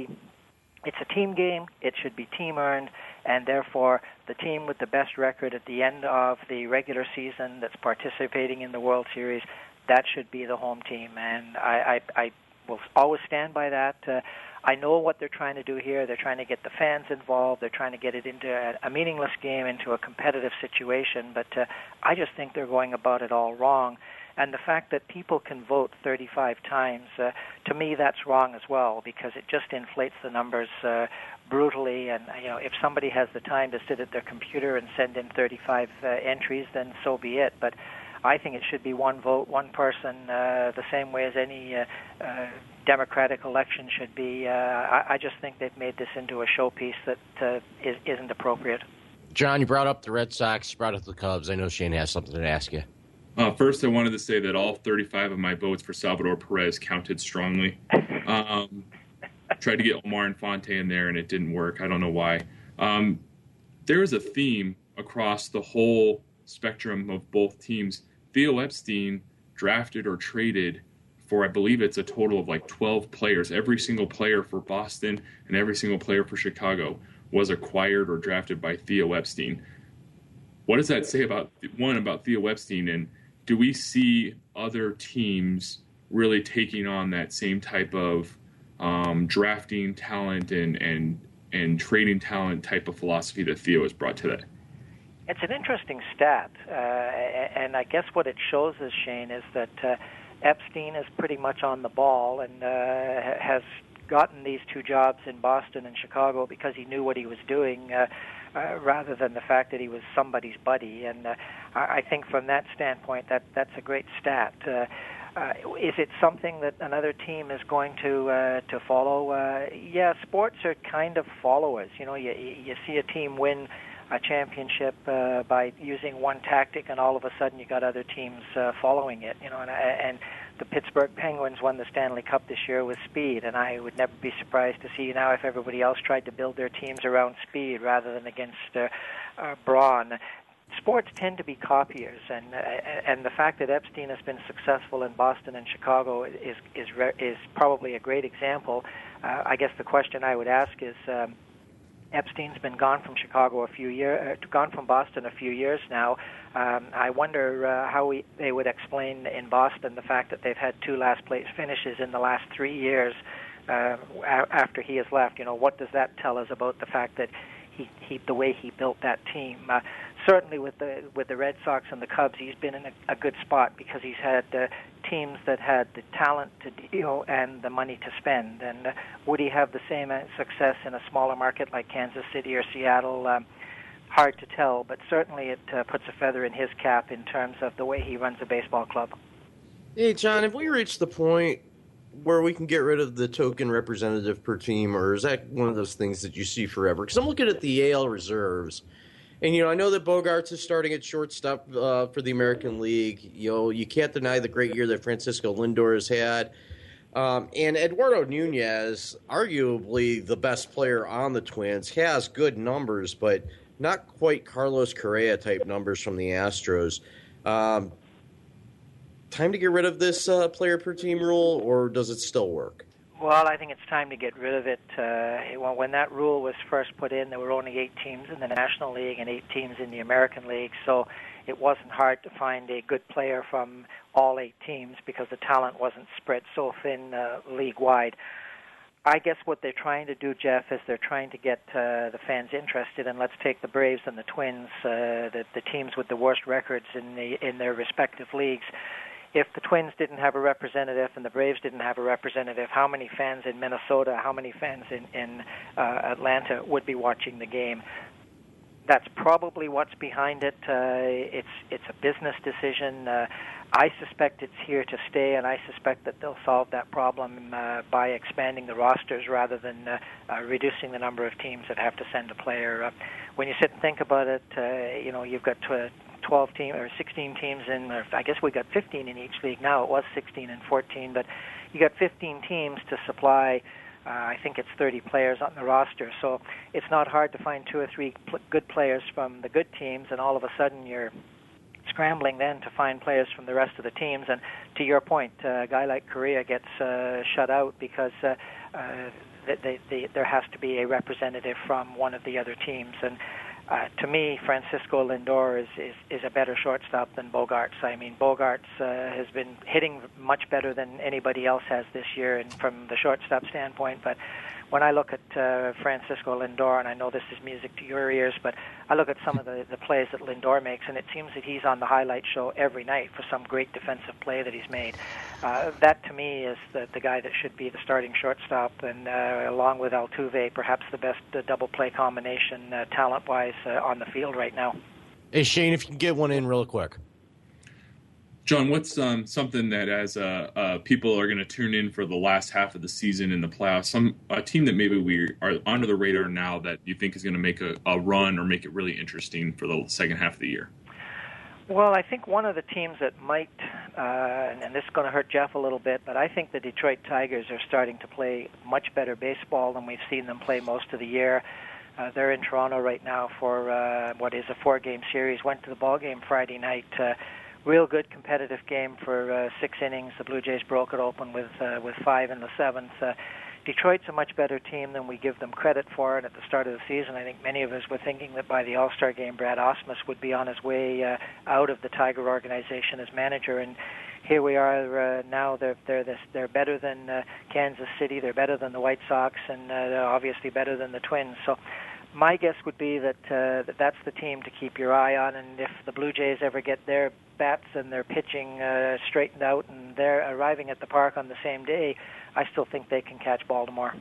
a team game, it should be team earned, and therefore the team with the best record at the end of the regular season that's participating in the World Series, that should be the home team. And I will always stand by that. I know what they're trying to do here. They're trying to get the fans involved. They're trying to get it into a meaningless game, into a competitive situation. But I just think they're going about it all wrong. And the fact that people can vote 35 times, to me, that's wrong as well, because it just inflates the numbers brutally. And if somebody has the time to sit at their computer and send in 35 entries, then so be it. But I think it should be one vote, one person, the same way as any democratic election should be. I just think they've made this into a showpiece that isn't appropriate. John, you brought up the Red Sox, you brought up the Cubs. I know Shane has something to ask you. First, I wanted to say that all 35 of my votes for Salvador Perez counted strongly. Tried to get Omar Infante in there, and it didn't work. I don't know why. There is a theme across the whole spectrum of both teams. Theo Epstein drafted or traded for, I believe it's a total of like 12 players. Every single player for Boston and every single player for Chicago was acquired or drafted by Theo Epstein. What does that say about Theo Epstein, and do we see other teams really taking on that same type of drafting talent and trading talent type of philosophy that Theo has brought today? It's an interesting stat, and I guess what it shows us, Shane, is that Epstein is pretty much on the ball and has gotten these two jobs in Boston and Chicago because he knew what he was doing, rather than the fact that he was somebody's buddy. And I think from that standpoint, that's a great stat. Is it something that another team is going to follow? Yeah, sports are kind of followers. You see a team win a championship by using one tactic, and all of a sudden you got other teams following it. And the Pittsburgh Penguins won the Stanley Cup this year with speed, and I would never be surprised to see now if everybody else tried to build their teams around speed rather than against brawn. Sports tend to be copiers, and the fact that Epstein has been successful in Boston and Chicago is probably a great example. I guess the question I would ask is, Epstein's been gone from Boston a few years now. I wonder how they would explain in Boston the fact that they've had two last-place finishes in the last 3 years after he has left. What does that tell us about the fact that the way he built that team? Certainly with the Red Sox and the Cubs, he's been in a good spot because he's had teams that had the talent to deal and the money to spend. And would he have the same success in a smaller market like Kansas City or Seattle? Hard to tell, but certainly it puts a feather in his cap in terms of the way he runs a baseball club. Hey, John, have we reached the point where we can get rid of the token representative per team, or is that one of those things that you see forever? Because I'm looking at the AL reserves, and I know that Bogaerts is starting at shortstop for the American League. You can't deny the great year that Francisco Lindor has had, and Eduardo Nunez, arguably the best player on the Twins, has good numbers, but not quite Carlos Correa type numbers from the Astros. time to get rid of this player per team rule, or does it still work? Well, I think it's time to get rid of it. When that rule was first put in, there were only 8 teams in the National League and 8 teams in the American League, so it wasn't hard to find a good player from all 8 teams because the talent wasn't spread so thin league-wide. I guess what they're trying to do, Jeff, is they're trying to get the fans interested, and let's take the Braves and the Twins, the teams with the worst records in their respective leagues. If the Twins didn't have a representative and the Braves didn't have a representative, how many fans in Minnesota, how many fans in Atlanta would be watching the game? That's probably what's behind it. It's a business decision. I suspect it's here to stay, and I suspect that they'll solve that problem by expanding the rosters rather than reducing the number of teams that have to send a player. When you sit and think about it, you've got 12 teams or 16 teams in, or I guess we got 15 in each league now. It was 16 and 14, but you got 15 teams to supply. I think it's 30 players on the roster, so it's not hard to find 2 or 3 good players from the good teams, and all of a sudden you're scrambling then to find players from the rest of the teams. And to your point, a guy like Correa gets shut out because there has to be a representative from one of the other teams. And to me, Francisco Lindor is a better shortstop than Bogaerts. I mean, Bogaerts has been hitting much better than anybody else has this year, and from the shortstop standpoint. But when I look at Francisco Lindor, and I know this is music to your ears, but I look at some of the plays that Lindor makes, and it seems that he's on the highlight show every night for some great defensive play that he's made. That, to me, is the guy that should be the starting shortstop, and along with Altuve, perhaps the best double play combination talent-wise on the field right now. Hey, Shane, if you can get one in real quick. John, what's something that as people are going to tune in for the last half of the season in the playoffs, a team that maybe we are under the radar now that you think is going to make a run or make it really interesting for the second half of the year? Well, I think one of the teams that might, and this is going to hurt Jeff a little bit, but I think the Detroit Tigers are starting to play much better baseball than we've seen them play most of the year. They're in Toronto right now for what is a 4-game series. Went to the ball game Friday night. Real good competitive game for 6 innings. The Blue Jays broke it open with 5 in the 7th. Detroit's a much better team than we give them credit for, and at the start of the season, I think many of us were thinking that by the All-Star game, Brad Ausmus would be on his way out of the Tiger organization as manager, and here we are now. They're better than Kansas City. They're better than the White Sox, and they're obviously better than the Twins. So my guess would be that that's the team to keep your eye on, and if the Blue Jays ever get their bats and their pitching straightened out and they're arriving at the park on the same day, I still think they can catch Baltimore.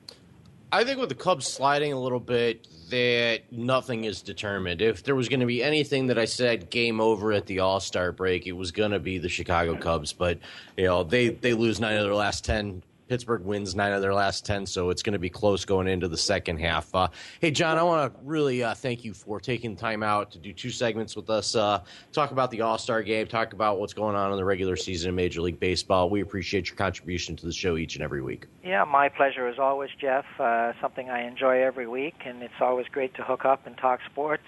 I think with the Cubs sliding a little bit, that nothing is determined. If there was going to be anything that I said game over at the All-Star break, it was going to be the Chicago Cubs. But they lose 9 of their last 10. Pittsburgh wins 9 of their last 10, so it's going to be close going into the second half. Hey, John, I want to really thank you for taking the time out to do 2 segments with us, talk about the All-Star game, talk about what's going on in the regular season in Major League Baseball. We appreciate your contribution to the show each and every week. Yeah, my pleasure as always, Jeff. Something I enjoy every week, and it's always great to hook up and talk sports.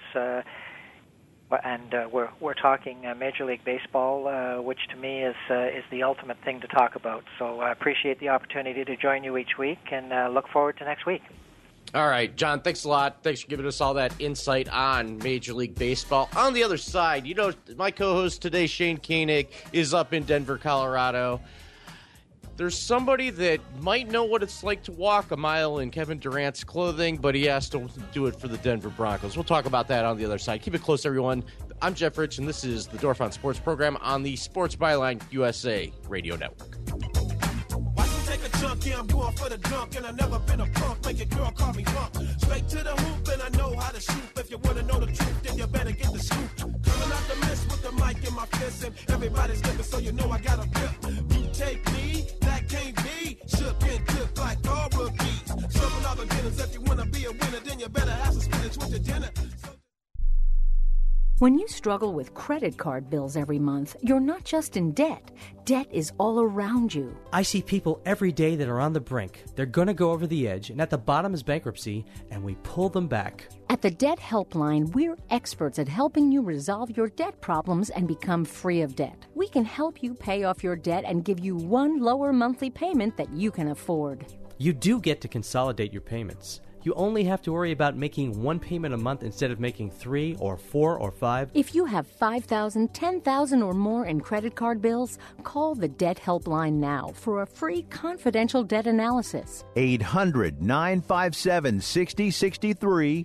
And we're talking Major League Baseball, which to me is the ultimate thing to talk about. So I appreciate the opportunity to join you each week, and look forward to next week. All right, John, thanks a lot. Thanks for giving us all that insight on Major League Baseball. On the other side, my co-host today, Shane Koenig, is up in Denver, Colorado. There's somebody that might know what it's like to walk a mile in Kevin Durant's clothing, but he has to do it for the Denver Broncos. We'll talk about that on the other side. Keep it close, everyone. I'm Jeff Rich, and this is the Dorf on Sports program on the Sports Byline USA Radio Network. Take a chunk, yeah, I'm going for the drunk, and I never been a punk. Make a girl call me punk. Straight to the hoop, and I know how to shoot. If you want to know the truth, then you better get the scoop. Coming out the mist with the mic in my fist, and everybody's looking, so you know I got a grip. You take me, that can't be. Shook and took like all rookies. Serving all beginners. If you want to be a winner, then you better have some spinach with your dinner. When you struggle with credit card bills every month, you're not just in debt. Debt is all around you. I see people every day that are on the brink. They're going to go over the edge, and at the bottom is bankruptcy, and we pull them back. At the Debt Helpline, we're experts at helping you resolve your debt problems and become free of debt. We can help you pay off your debt and give you one lower monthly payment that you can afford. You do get to consolidate your payments. You only have to worry about making one payment a month instead of making 3 or 4 or 5. If you have $5,000, $10,000 or more in credit card bills, call the Debt Helpline now for a free confidential debt analysis. 800-957-6063.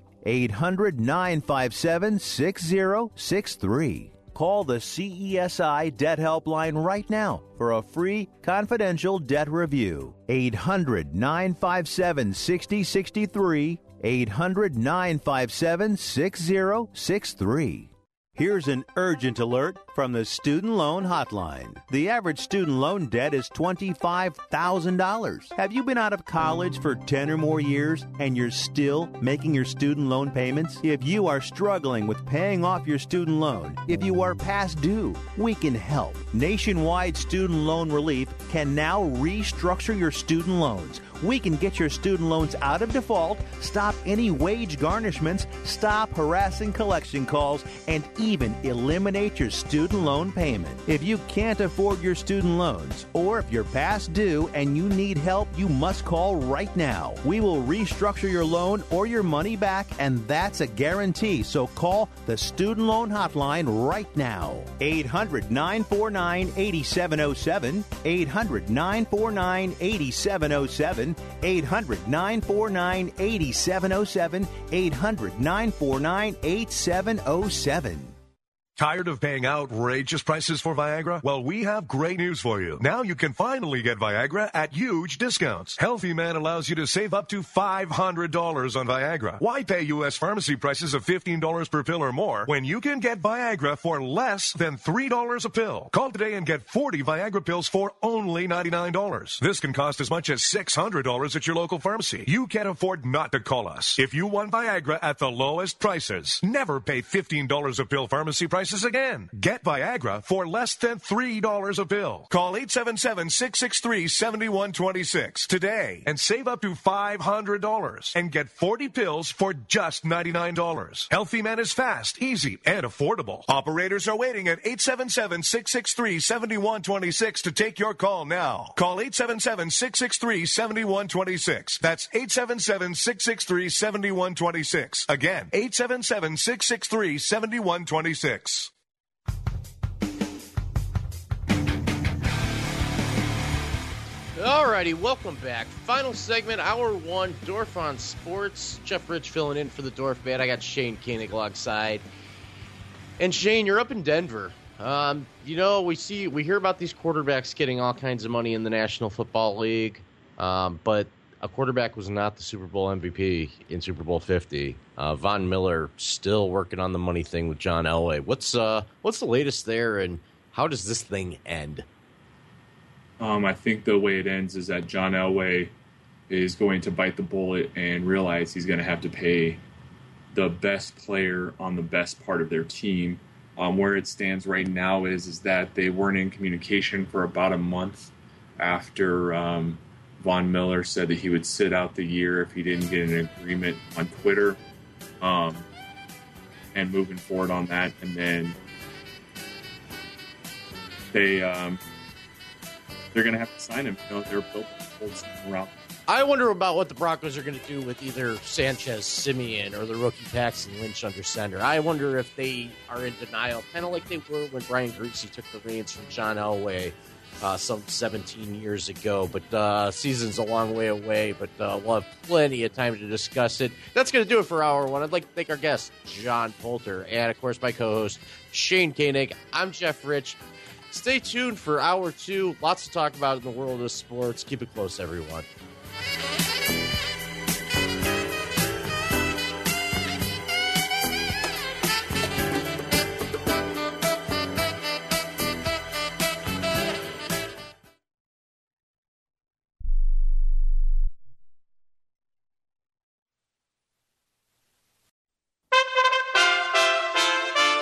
800-957-6063. Call the CESI Debt Helpline right now for a free confidential debt review. 800-957-6063. 800-957-6063. Here's an urgent alert from the Student Loan Hotline. The average student loan debt is $25,000. Have you been out of college for 10 or more years and you're still making your student loan payments? If you are struggling with paying off your student loan, if you are past due, we can help. Nationwide Student Loan Relief can now restructure your student loans. We can get your student loans out of default, stop any wage garnishments, stop harassing collection calls, and even eliminate your student loan payment. If you can't afford your student loans, or if you're past due and you need help, you must call right now. We will restructure your loan or your money back, and that's a guarantee. So call the Student Loan Hotline right now. 800-949-8707. 800-949-8707. 800-949-8707. 800-949-8707. Tired of paying outrageous prices for Viagra? Well, we have great news for you. Now you can finally get Viagra at huge discounts. Healthy Man allows you to save up to $500 on Viagra. Why pay U.S. pharmacy prices of $15 per pill or more when you can get Viagra for less than $3 a pill? Call today and get 40 Viagra pills for only $99. This can cost as much as $600 at your local pharmacy. You can't afford not to call us. If you want Viagra at the lowest prices, never pay $15 a pill pharmacy prices again. Get Viagra for less than $3 a pill. Call 877-663-7126 today and save up to $500 and get 40 pills for just $99. Healthy Man is fast, easy, and affordable. Operators are waiting at 877-663-7126 to take your call now. Call 877-663-7126. That's 877-663-7126. Again, 877-663-7126. Alrighty, welcome back. Final segment, Hour 1, Dorf on Sports. Jeff Rich filling in for the Dorf Band. I got Shane Koenig alongside. And Shane, you're up in Denver. We hear about these quarterbacks getting all kinds of money in the National Football League, but a quarterback was not the Super Bowl MVP in Super Bowl 50. Von Miller still working on the money thing with John Elway. What's the latest there, and how does this thing end? I think the way it ends is that John Elway is going to bite the bullet and realize he's going to have to pay the best player on the best part of their team. Where it stands right now is that they weren't in communication for about a month after Von Miller said that he would sit out the year if he didn't get an agreement on Twitter, and moving forward on that. And then they're going to have to sign him. They're built to hold something around. I wonder about what the Broncos are going to do with either Sanchez, Simeon, or the rookie Paxton Lynch under center. I wonder if they are in denial, kind of like they were when Brian Griese took the reins from John Elway some 17 years ago. But season's a long way away, but we'll have plenty of time to discuss it. That's going to do it for Hour 1. I'd like to thank our guest, John Poulter, and, of course, my co-host, Shane Koenig. I'm Jeff Rich. Stay tuned for Hour 2. Lots to talk about in the world of sports. Keep it close, everyone.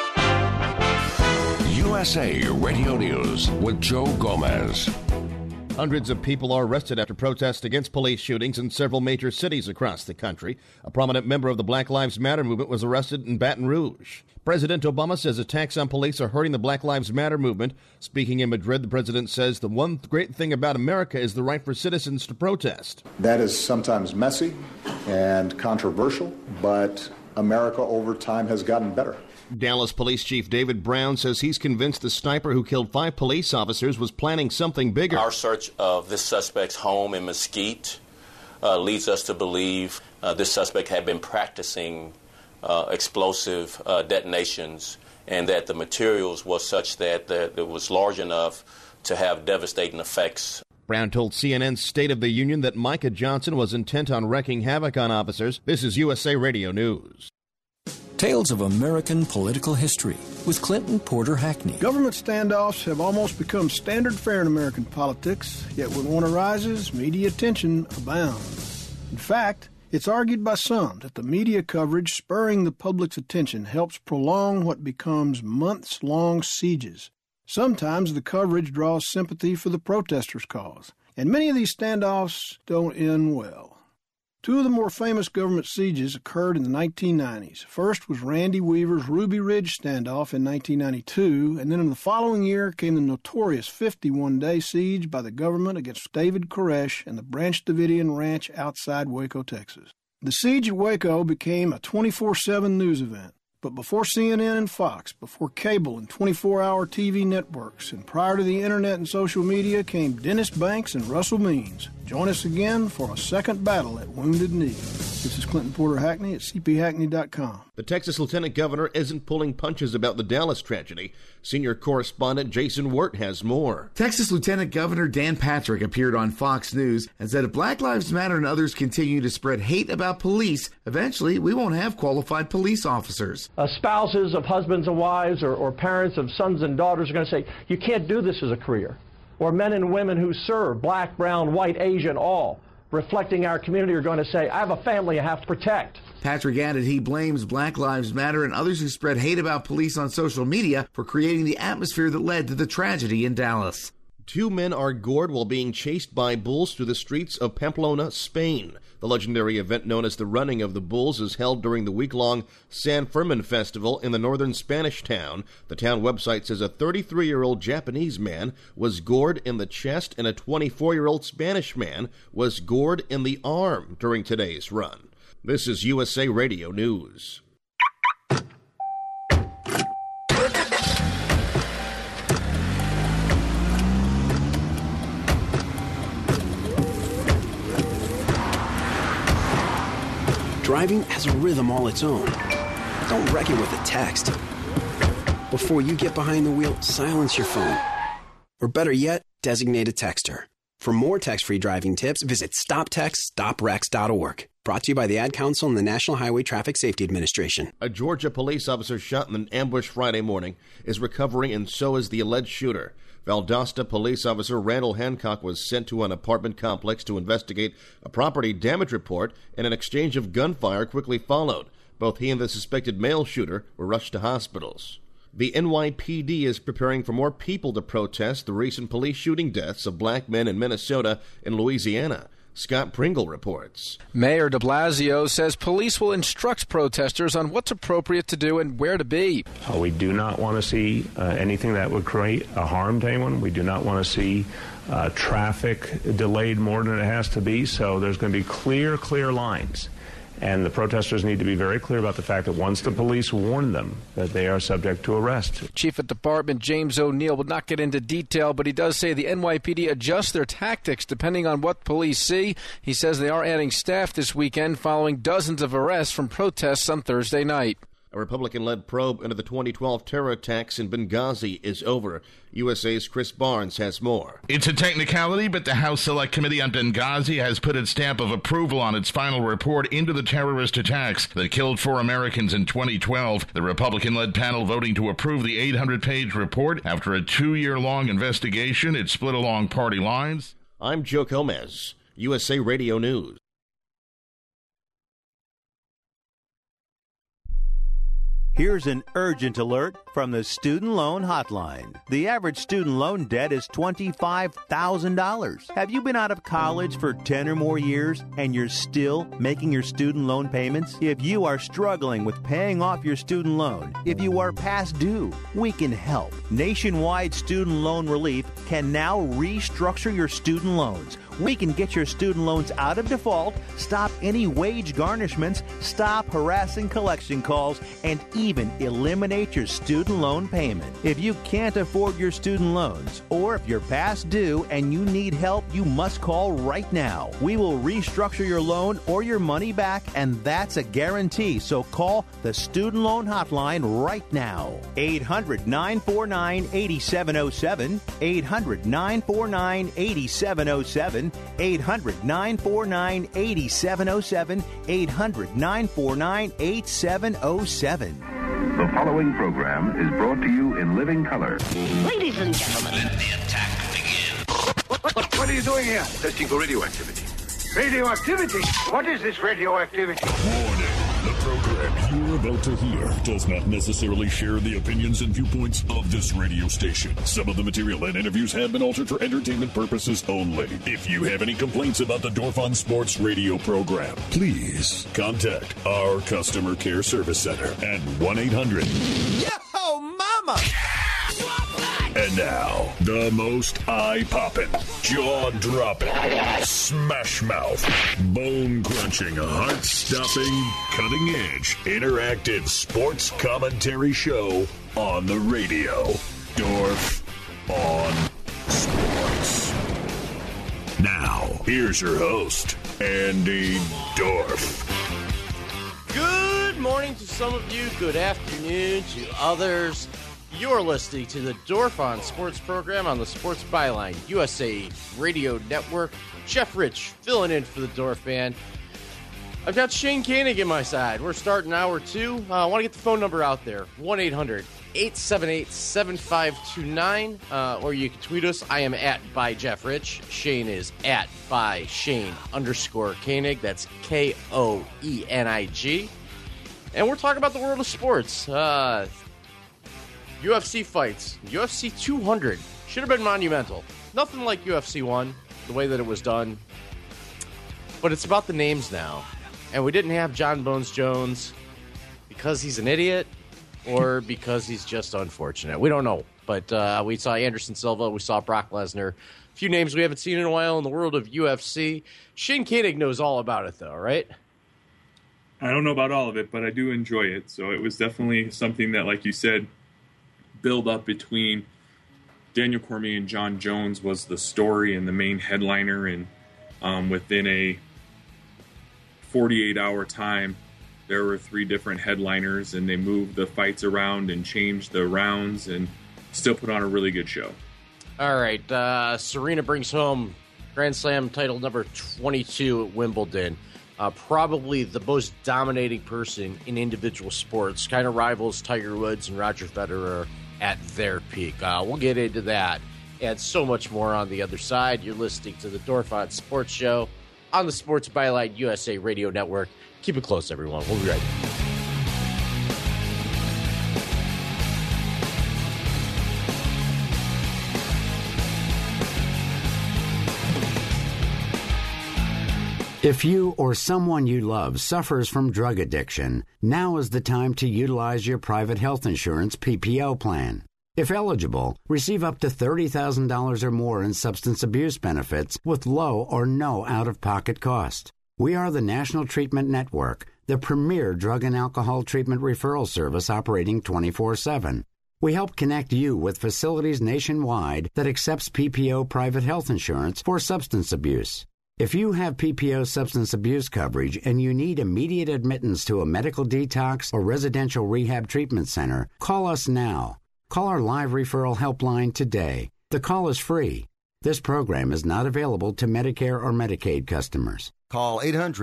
USA Radio News with Joe Gomez. Hundreds of people are arrested after protests against police shootings in several major cities across the country. A prominent member of the Black Lives Matter movement was arrested in Baton Rouge. President Obama says attacks on police are hurting the Black Lives Matter movement. Speaking in Madrid, the president says the one great thing about America is the right for citizens to protest. That is sometimes messy and controversial, but America over time has gotten better. Dallas Police Chief David Brown says he's convinced the sniper who killed 5 police officers was planning something bigger. Our search of this suspect's home in Mesquite leads us to believe this suspect had been practicing explosive detonations, and that the materials was such that it was large enough to have devastating effects. Brown told CNN's State of the Union that Micah Johnson was intent on wreaking havoc on officers. This is USA Radio News. Tales of American Political History with Clinton Porter Hackney. Government standoffs have almost become standard fare in American politics, yet when one arises, media attention abounds. In fact, it's argued by some that the media coverage spurring the public's attention helps prolong what becomes months-long sieges. Sometimes the coverage draws sympathy for the protesters' cause, and many of these standoffs don't end well. 2 of the more famous government sieges occurred in the 1990s. First was Randy Weaver's Ruby Ridge standoff in 1992, and then in the following year came the notorious 51-day siege by the government against David Koresh and the Branch Davidian Ranch outside Waco, Texas. The siege at Waco became a 24/7 news event. But before CNN and Fox, before cable and 24-hour TV networks, and prior to the internet and social media came Dennis Banks and Russell Means. Join us again for a second battle at Wounded Knee. This is Clinton Porter Hackney at cphackney.com. The Texas Lieutenant Governor isn't pulling punches about the Dallas tragedy. Senior correspondent Jason Wirt has more. Texas Lieutenant Governor Dan Patrick appeared on Fox News and said if Black Lives Matter and others continue to spread hate about police, eventually we won't have qualified police officers. Spouses of husbands and wives or parents of sons and daughters are going to say, you can't do this as a career. Or men and women who serve, black, brown, white, Asian, all, reflecting our community, are going to say, I have a family I have to protect. Patrick added he blames Black Lives Matter and others who spread hate about police on social media for creating the atmosphere that led to the tragedy in Dallas. 2 men are gored while being chased by bulls through the streets of Pamplona, Spain. The legendary event known as the Running of the Bulls is held during the week-long San Fermin Festival in the northern Spanish town. The town website says a 33-year-old Japanese man was gored in the chest and a 24-year-old Spanish man was gored in the arm during today's run. This is USA Radio News. Driving has a rhythm all its own. Don't wreck it with a text. Before you get behind the wheel, silence your phone. Or better yet, designate a texter. For more text-free driving tips, visit stoptextstoprex.org. Brought to you by the Ad Council and the National Highway Traffic Safety Administration. A Georgia police officer shot in an ambush Friday morning is recovering, and so is the alleged shooter. Valdosta police officer Randall Hancock was sent to an apartment complex to investigate a property damage report, and an exchange of gunfire quickly followed. Both he and the suspected male shooter were rushed to hospitals. The NYPD is preparing for more people to protest the recent police shooting deaths of black men in Minnesota and Louisiana. Scott Pringle reports. Mayor de Blasio says police will instruct protesters on what's appropriate to do and where to be. We do not want to see anything that would create a harm to anyone. We do not want to see traffic delayed more than it has to be. So there's going to be clear lines. And the protesters need to be very clear about the fact that once the police warn them that they are subject to arrest. Chief of Department James O'Neill would not get into detail, but he does say the NYPD adjusts their tactics depending on what police see. He says they are adding staff this weekend following dozens of arrests from protests on Thursday night. A Republican-led probe into the 2012 terror attacks in Benghazi is over. USA's Chris Barnes has more. It's a technicality, but the House Select Committee on Benghazi has put its stamp of approval on its final report into the terrorist attacks that killed 4 Americans in 2012. The Republican-led panel voting to approve the 800-page report. After a 2-year-long investigation, it split along party lines. I'm Joe Gomez, USA Radio News. Here's an urgent alert from the Student Loan Hotline. The average student loan debt is $25,000. Have you been out of college for 10 or more years and you're still making your student loan payments? If you are struggling with paying off your student loan, if you are past due, we can help. Nationwide Student Loan Relief can now restructure your student loans. We can get your student loans out of default, stop any wage garnishments, stop harassing collection calls, and even eliminate your student loan payment. If you can't afford your student loans, or if you're past due and you need help, you must call right now. We will restructure your loan or your money back, and that's a guarantee. So call the Student Loan Hotline right now. 800-949-8707. 800-949-8707. 800-949-8707. 800-949-8707. The following program is brought to you in living color. Ladies and gentlemen, let the attack begin. What are you doing here? Testing for radioactivity. Radioactivity? What is this radioactivity? Warning. The program you're about to hear does not necessarily share the opinions and viewpoints of this radio station. Some of the material and interviews have been altered for entertainment purposes only. If you have any complaints about the Dorf on Sports radio program, please contact our customer care service center at 1-800. Yo, mama! And now, the most eye-popping, jaw-dropping, smash-mouth, bone-crunching, heart-stopping, cutting-edge, interactive sports commentary show on the radio. Dorf on Sports. Now, here's your host, Andy Dorf. Good morning to some of you. Good afternoon to others. You're listening to the Dorf on Sports program on the Sports Byline USA Radio Network. Jeff Rich filling in for the Dorf Band. I've got Shane Koenig in my side. We're starting hour two. I want to get the phone number out there. 1-800-878-7529. Or you can tweet us. I am at by Jeff Rich. Shane is at by Shane_Koenig. That's Koenig. And we're talking about the world of sports. UFC fights. UFC 200 should have been monumental. Nothing like UFC 1, the way that it was done. But it's about the names now. And we didn't have John Bones Jones because he's an idiot or because he's just unfortunate. We don't know. But we saw Anderson Silva. We saw Brock Lesnar. A few names we haven't seen in a while in the world of UFC. Shane Koenig knows all about it, though, right? I don't know about all of it, but I do enjoy it. So it was definitely something that, like you said, build up between Daniel Cormier and John Jones was the story and the main headliner, and within a 48-hour time there were 3 different headliners, and they moved the fights around and changed the rounds and still put on a really good show. All right, Serena brings home Grand Slam title number 22 at Wimbledon. Probably the most dominating person in individual sports, kind of rivals Tiger Woods and Roger Federer at their peak. We'll get into that and so much more on the other side. You're listening to the Dorf on Sports Show on the Sports Byline USA Radio Network. Keep it close, everyone. We'll be right back. If you or someone you love suffers from drug addiction, now is the time to utilize your private health insurance PPO plan. If eligible, receive up to $30,000 or more in substance abuse benefits with low or no out-of-pocket cost. We are the National Treatment Network, the premier drug and alcohol treatment referral service operating 24/7. We help connect you with facilities nationwide that accepts PPO private health insurance for substance abuse. If you have PPO substance abuse coverage and you need immediate admittance to a medical detox or residential rehab treatment center, call us now. Call our live referral helpline today. The call is free. This program is not available to Medicare or Medicaid customers. Call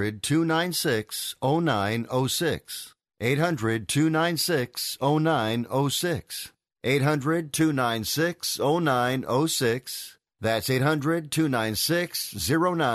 800-296-0906. 800-296-0906. 800-296-0906. That's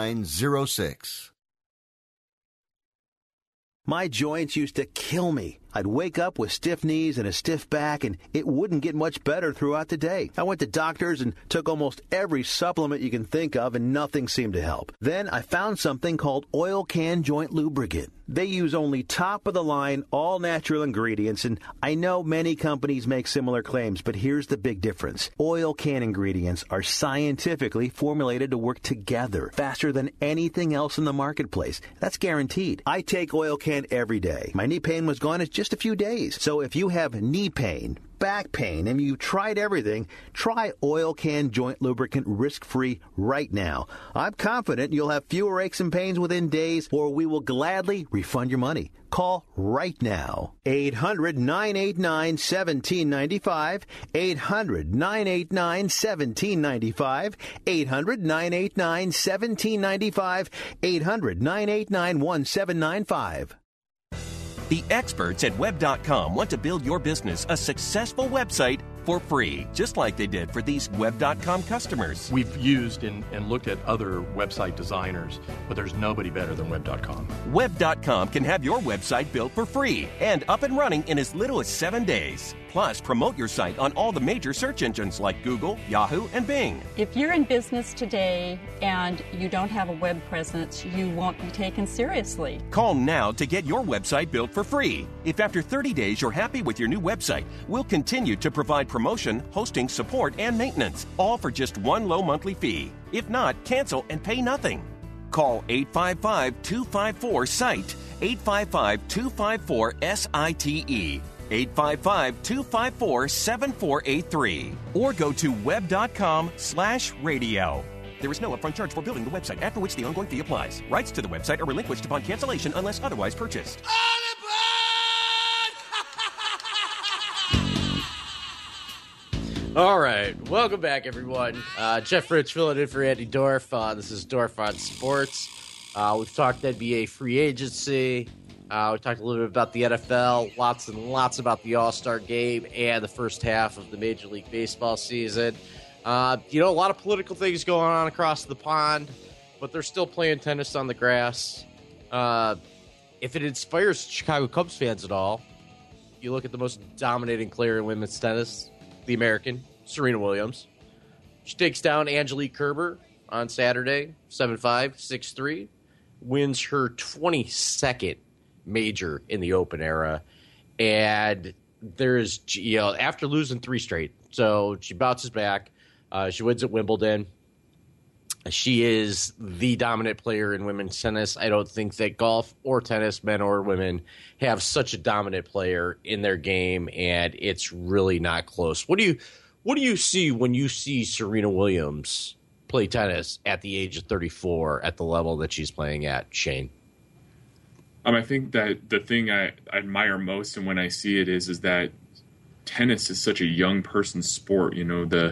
800-296-0906. My joints used to kill me. I'd wake up with stiff knees and a stiff back, and it wouldn't get much better throughout the day. I went to doctors and took almost every supplement you can think of, and nothing seemed to help. Then I found something called Oil Can Joint Lubricant. They use only top-of-the-line, all-natural ingredients, and I know many companies make similar claims, but here's the big difference. Oil Can ingredients are scientifically formulated to work together faster than anything else in the marketplace. That's guaranteed. I take Oil Can every day. My knee pain was gone in just a few days. So if you have knee pain, back pain, and you've tried everything, try Oil Can Joint Lubricant risk-free right now. I'm confident you'll have fewer aches and pains within days, or we will gladly refund your money. Call right now. 800-989-1795. 800-989-1795. 800-989-1795. 800-989-1795. The experts at Web.com want to build your business a successful website for free, just like they did for these Web.com customers. We've used and looked at other website designers, but there's nobody better than Web.com. Web.com can have your website built for free and up and running in as little as 7 days. Plus, promote your site on all the major search engines like Google, Yahoo, and Bing. If you're in business today and you don't have a web presence, you won't be taken seriously. Call now to get your website built for free. If after 30 days you're happy with your new website, we'll continue to provide promotion, hosting, support, and maintenance, all for just one low monthly fee. If not, cancel and pay nothing. Call 855-254-SITE, 855-254-SITE. 855-254-7483, or go to web.com/radio. There is no upfront charge for building the website, after which the ongoing fee applies. Rights to the website are relinquished upon cancellation unless otherwise purchased. All right, welcome back, everyone. Jeff Rich filling in for Andy Dorf. This is Dorf on Sports. We've talked NBA free agency. We talked a little bit about the NFL, lots and lots about the All-Star Game and the first half of the Major League Baseball season. A lot of political things going on across the pond, but they're still playing tennis on the grass. If it inspires Chicago Cubs fans at all, you look at the most dominating player in women's tennis, the American, Serena Williams. She takes down Angelique Kerber on Saturday, 7-5, 6-3, wins her 22nd major in the Open era, and there's after losing 3 straight, so she bounces back. She wins at Wimbledon. She is the dominant player in women's tennis. I don't think that golf or tennis, men or women, have such a dominant player in their game, and it's really not close. What do you see when you see Serena Williams play tennis at the age of 34 at the level that she's playing at, Shane? I think that the thing I admire most, and when I see it, is that tennis is such a young person's sport. The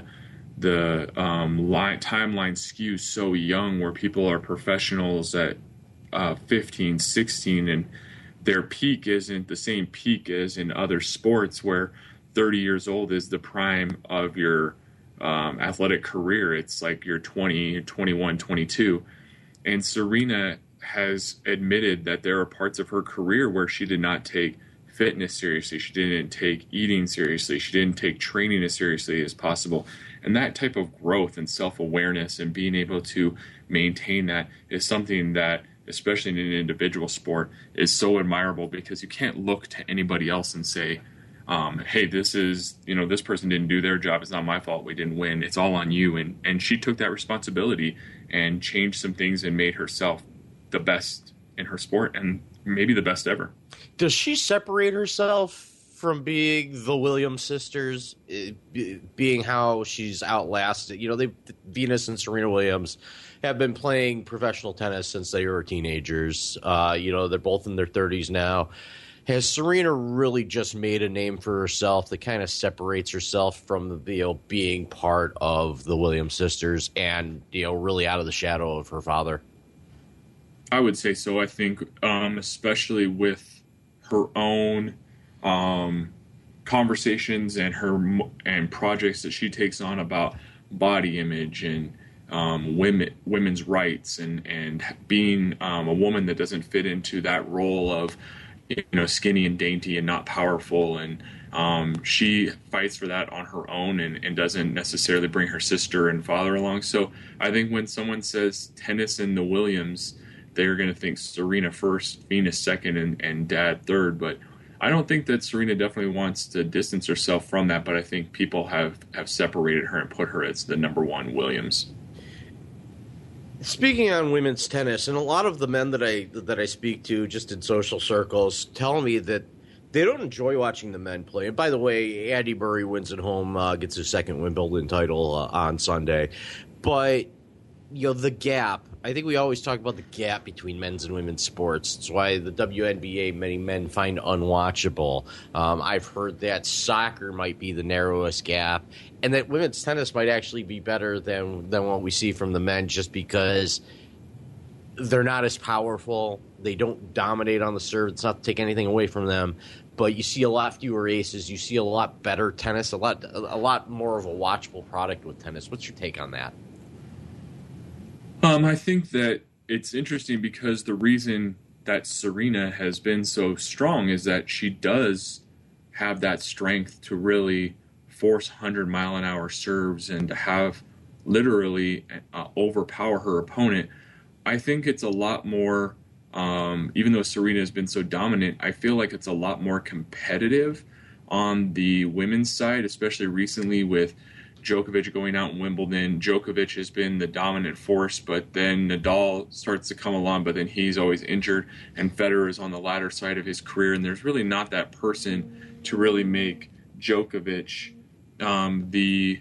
timeline skews so young, where people are professionals at 15, 16, and their peak isn't the same peak as in other sports, where 30 years old is the prime of your athletic career. It's like you're 20, 21, 22. And Serena has admitted that there are parts of her career where she did not take fitness seriously. She didn't take eating seriously. She didn't take training as seriously as possible. And that type of growth and self-awareness and being able to maintain that is something that, especially in an individual sport, is so admirable, because you can't look to anybody else and say, hey, this person didn't do their job. It's not my fault. We didn't win. It's all on you. And she took that responsibility and changed some things and made herself the best in her sport, and maybe the best ever. Does she separate herself from being the Williams sisters, being how she's outlasted? Venus and Serena Williams have been playing professional tennis since they were teenagers. They're both in their 30s now. Has Serena really just made a name for herself that kind of separates herself from being part of the Williams sisters and really out of the shadow of her father? I would say so. I think especially with her own conversations and projects that she takes on about body image and women's rights and being a woman that doesn't fit into that role of skinny and dainty and not powerful. And she fights for that on her own and doesn't necessarily bring her sister and father along. So I think when someone says tennis and the Williams, they're going to think Serena first, Venus second, and Dad third. But I don't think that Serena definitely wants to distance herself from that. But I think people have separated her and put her as the number one Williams. Speaking on women's tennis, and a lot of the men that I speak to just in social circles tell me that they don't enjoy watching the men play. And by the way, Andy Murray wins at home, gets his second Wimbledon title on Sunday. But, the gap, I think we always talk about the gap between men's and women's sports. It's why the WNBA many men find unwatchable. I've heard that soccer might be the narrowest gap, and that women's tennis might actually be better than what we see from the men just because they're not as powerful. They don't dominate on the serve. It's not to take anything away from them, but you see a lot fewer aces. You see a lot better tennis, a lot more of a watchable product with tennis. What's your take on that? I think that it's interesting because the reason that Serena has been so strong is that she does have that strength to really force 100-mile-an-hour serves and to have literally overpower her opponent. I think it's a lot more, even though Serena has been so dominant, I feel like it's a lot more competitive on the women's side, especially recently with Djokovic going out in Wimbledon. Djokovic has been the dominant force, but then Nadal starts to come along, but then he's always injured, and Federer is on the latter side of his career, and there's really not that person to really make Djokovic the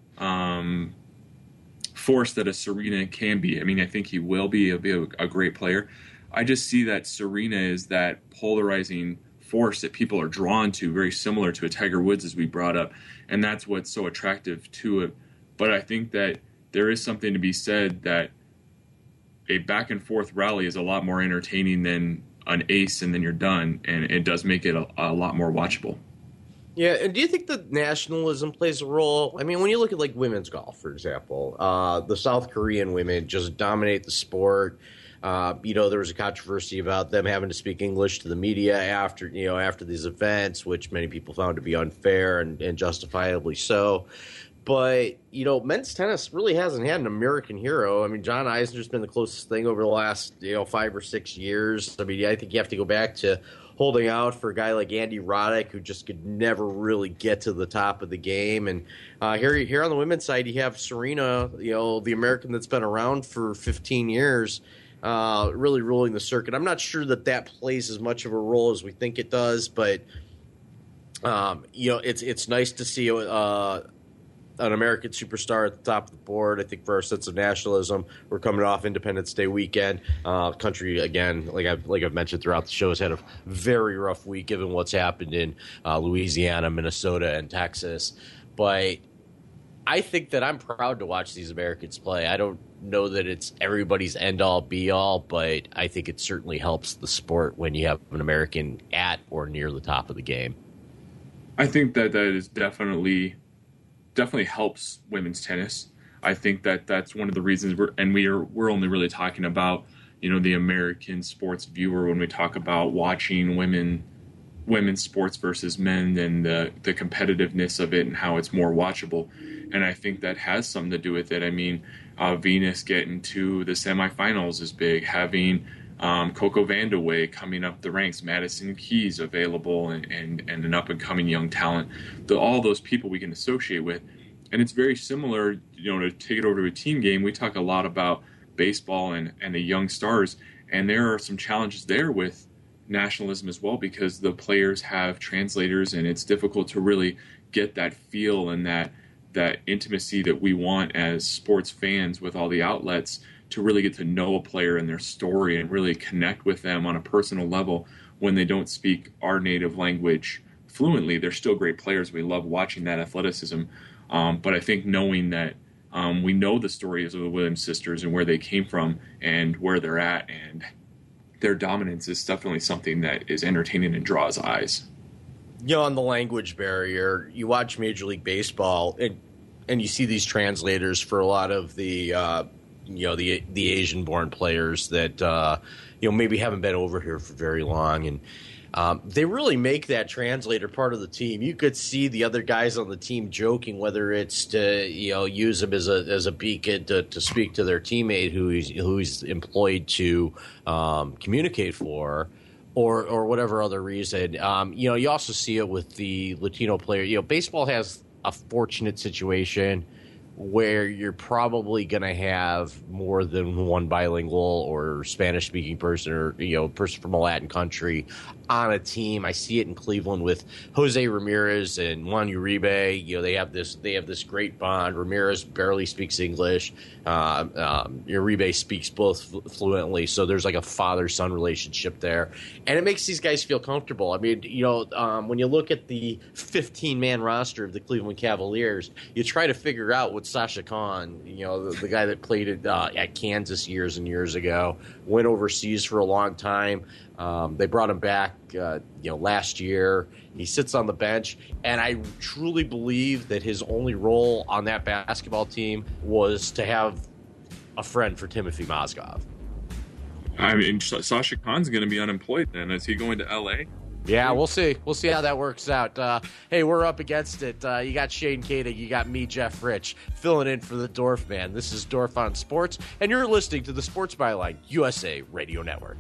force that a Serena can be. I mean, I think he will be. He'll be a great player. I just see that Serena is that polarizing force that people are drawn to, very similar to a Tiger Woods, as we brought up, and that's what's so attractive to it. But I think that there is something to be said that a back and forth rally is a lot more entertaining than an ace and then you're done, and it does make it a lot more watchable. Yeah, and do you think that nationalism plays a role? I mean, when you look at like women's golf, for example, the South Korean women just dominate the sport. There was a controversy about them having to speak English to the media after these events, which many people found to be unfair and justifiably so. But, men's tennis really hasn't had an American hero. I mean, John Isner's been the closest thing over the last, 5 or 6 years. I mean, I think you have to go back to holding out for a guy like Andy Roddick, who just could never really get to the top of the game. And here on the women's side, you have Serena, the American that's been around for 15 years, really ruling the circuit. I'm not sure that plays as much of a role as we think it does, but it's nice to see an American superstar at the top of the board. I think for our sense of nationalism, we're coming off Independence Day weekend. Country, again, like I've mentioned throughout the show, has had a very rough week given what's happened in Louisiana, Minnesota, and Texas. But I think that I'm proud to watch these Americans play. I don't know that it's everybody's end-all, be-all, but I think it certainly helps the sport when you have an American at or near the top of the game. I think that is definitely helps women's tennis. I think that's one of the reasons we're only really talking about the American sports viewer when we talk about watching women's sports versus men and the competitiveness of it and how it's more watchable. And I think that has something to do with it. I mean, Venus getting to the semifinals is big. Having Coco Vandeweghe coming up the ranks, Madison Keys available, and an up-and-coming young talent. All those people we can associate with. And it's very similar, to take it over to a team game. We talk a lot about baseball and the young stars, and there are some challenges there with nationalism as well because the players have translators, and it's difficult to really get that feel and that intimacy that we want as sports fans with all the outlets to really get to know a player and their story and really connect with them on a personal level when they don't speak our native language fluently. They're still great players. We love watching that athleticism. But I think knowing that we know the stories of the Williams sisters and where they came from and where they're at and their dominance is definitely something that is entertaining and draws eyes. On the language barrier, you watch Major League Baseball and you see these translators for a lot of the Asian-born players that maybe haven't been over here for very long. And they really make that translator part of the team. You could see the other guys on the team joking, whether it's to use him as a beacon to speak to their teammate who he's employed to communicate for, or whatever other reason. You also see it with the Latino player. Baseball has a fortunate situation where you're probably going to have more than one bilingual or Spanish-speaking person or person from a Latin country on a team. I see it in Cleveland with Jose Ramirez and Juan Uribe. They have this great bond. Ramirez barely speaks English. Uribe speaks both fluently, so there's like a father-son relationship there, and it makes these guys feel comfortable. I mean, when you look at the 15-man roster of the Cleveland Cavaliers, you try to figure out what Sasha Khan, the guy that played at Kansas years and years ago, went overseas for a long time. They brought him back, last year. He sits on the bench, and I truly believe that his only role on that basketball team was to have a friend for Timothy Mozgov. I mean, Sasha Khan's going to be unemployed then. Is he going to L.A.? Yeah, we'll see. We'll see how that works out. Hey, we're up against it. You got Shane Koenig, you got me, Jeff Rich, filling in for the Dorf Man. This is Dorf on Sports, and you're listening to the Sports Byline USA Radio Network.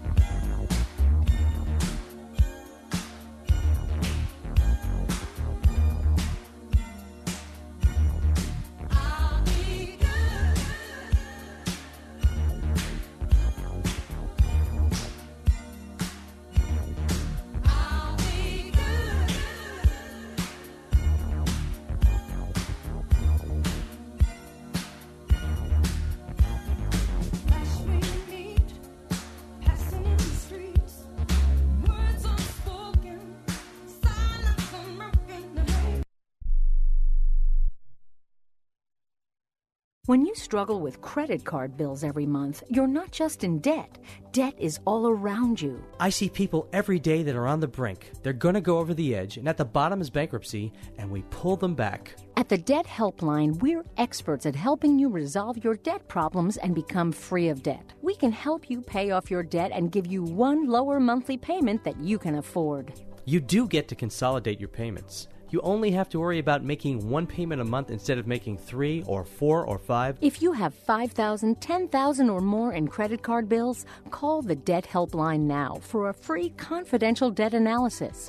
When you struggle with credit card bills every month, you're not just in debt. Debt is all around you. I see people every day that are on the brink. They're going to go over the edge, and at the bottom is bankruptcy, and we pull them back. At the Debt Helpline, we're experts at helping you resolve your debt problems and become free of debt. We can help you pay off your debt and give you one lower monthly payment that you can afford. You do get to consolidate your payments. You only have to worry about making one payment a month instead of making 3 or 4 or 5. If you have $5,000, $10,000 or more in credit card bills, call the Debt Helpline now for a free confidential debt analysis.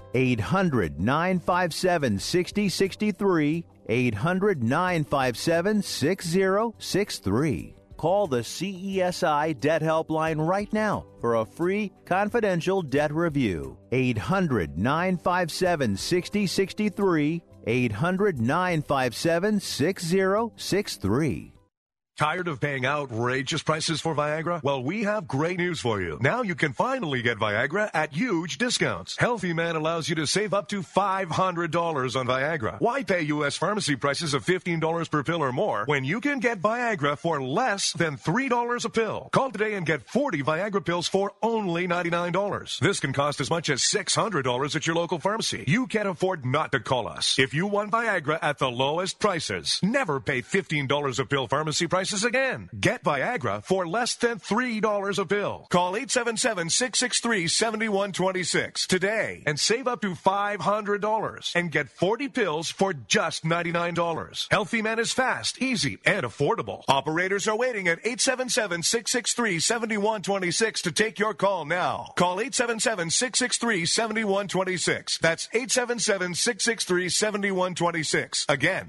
800-957-6063. 800-957-6063. Call the CESI Debt Helpline right now for a free confidential debt review. 800-957-6063. 800-957-6063. Tired of paying outrageous prices for Viagra? Well, we have great news for you. Now you can finally get Viagra at huge discounts. Healthy Man allows you to save up to $500 on Viagra. Why pay U.S. pharmacy prices of $15 per pill or more when you can get Viagra for less than $3 a pill? Call today and get 40 Viagra pills for only $99. This can cost as much as $600 at your local pharmacy. You can't afford not to call us. If you want Viagra at the lowest prices, never pay $15 a pill pharmacy prices again. Get Viagra for less than $3 a pill. Call 877-663-7126 today and save up to $500 and get 40 pills for just $99. Healthy Man is fast, easy, and affordable. Operators are waiting at 877-663-7126 to take your call now. Call 877-663-7126. That's 877-663-7126. Again,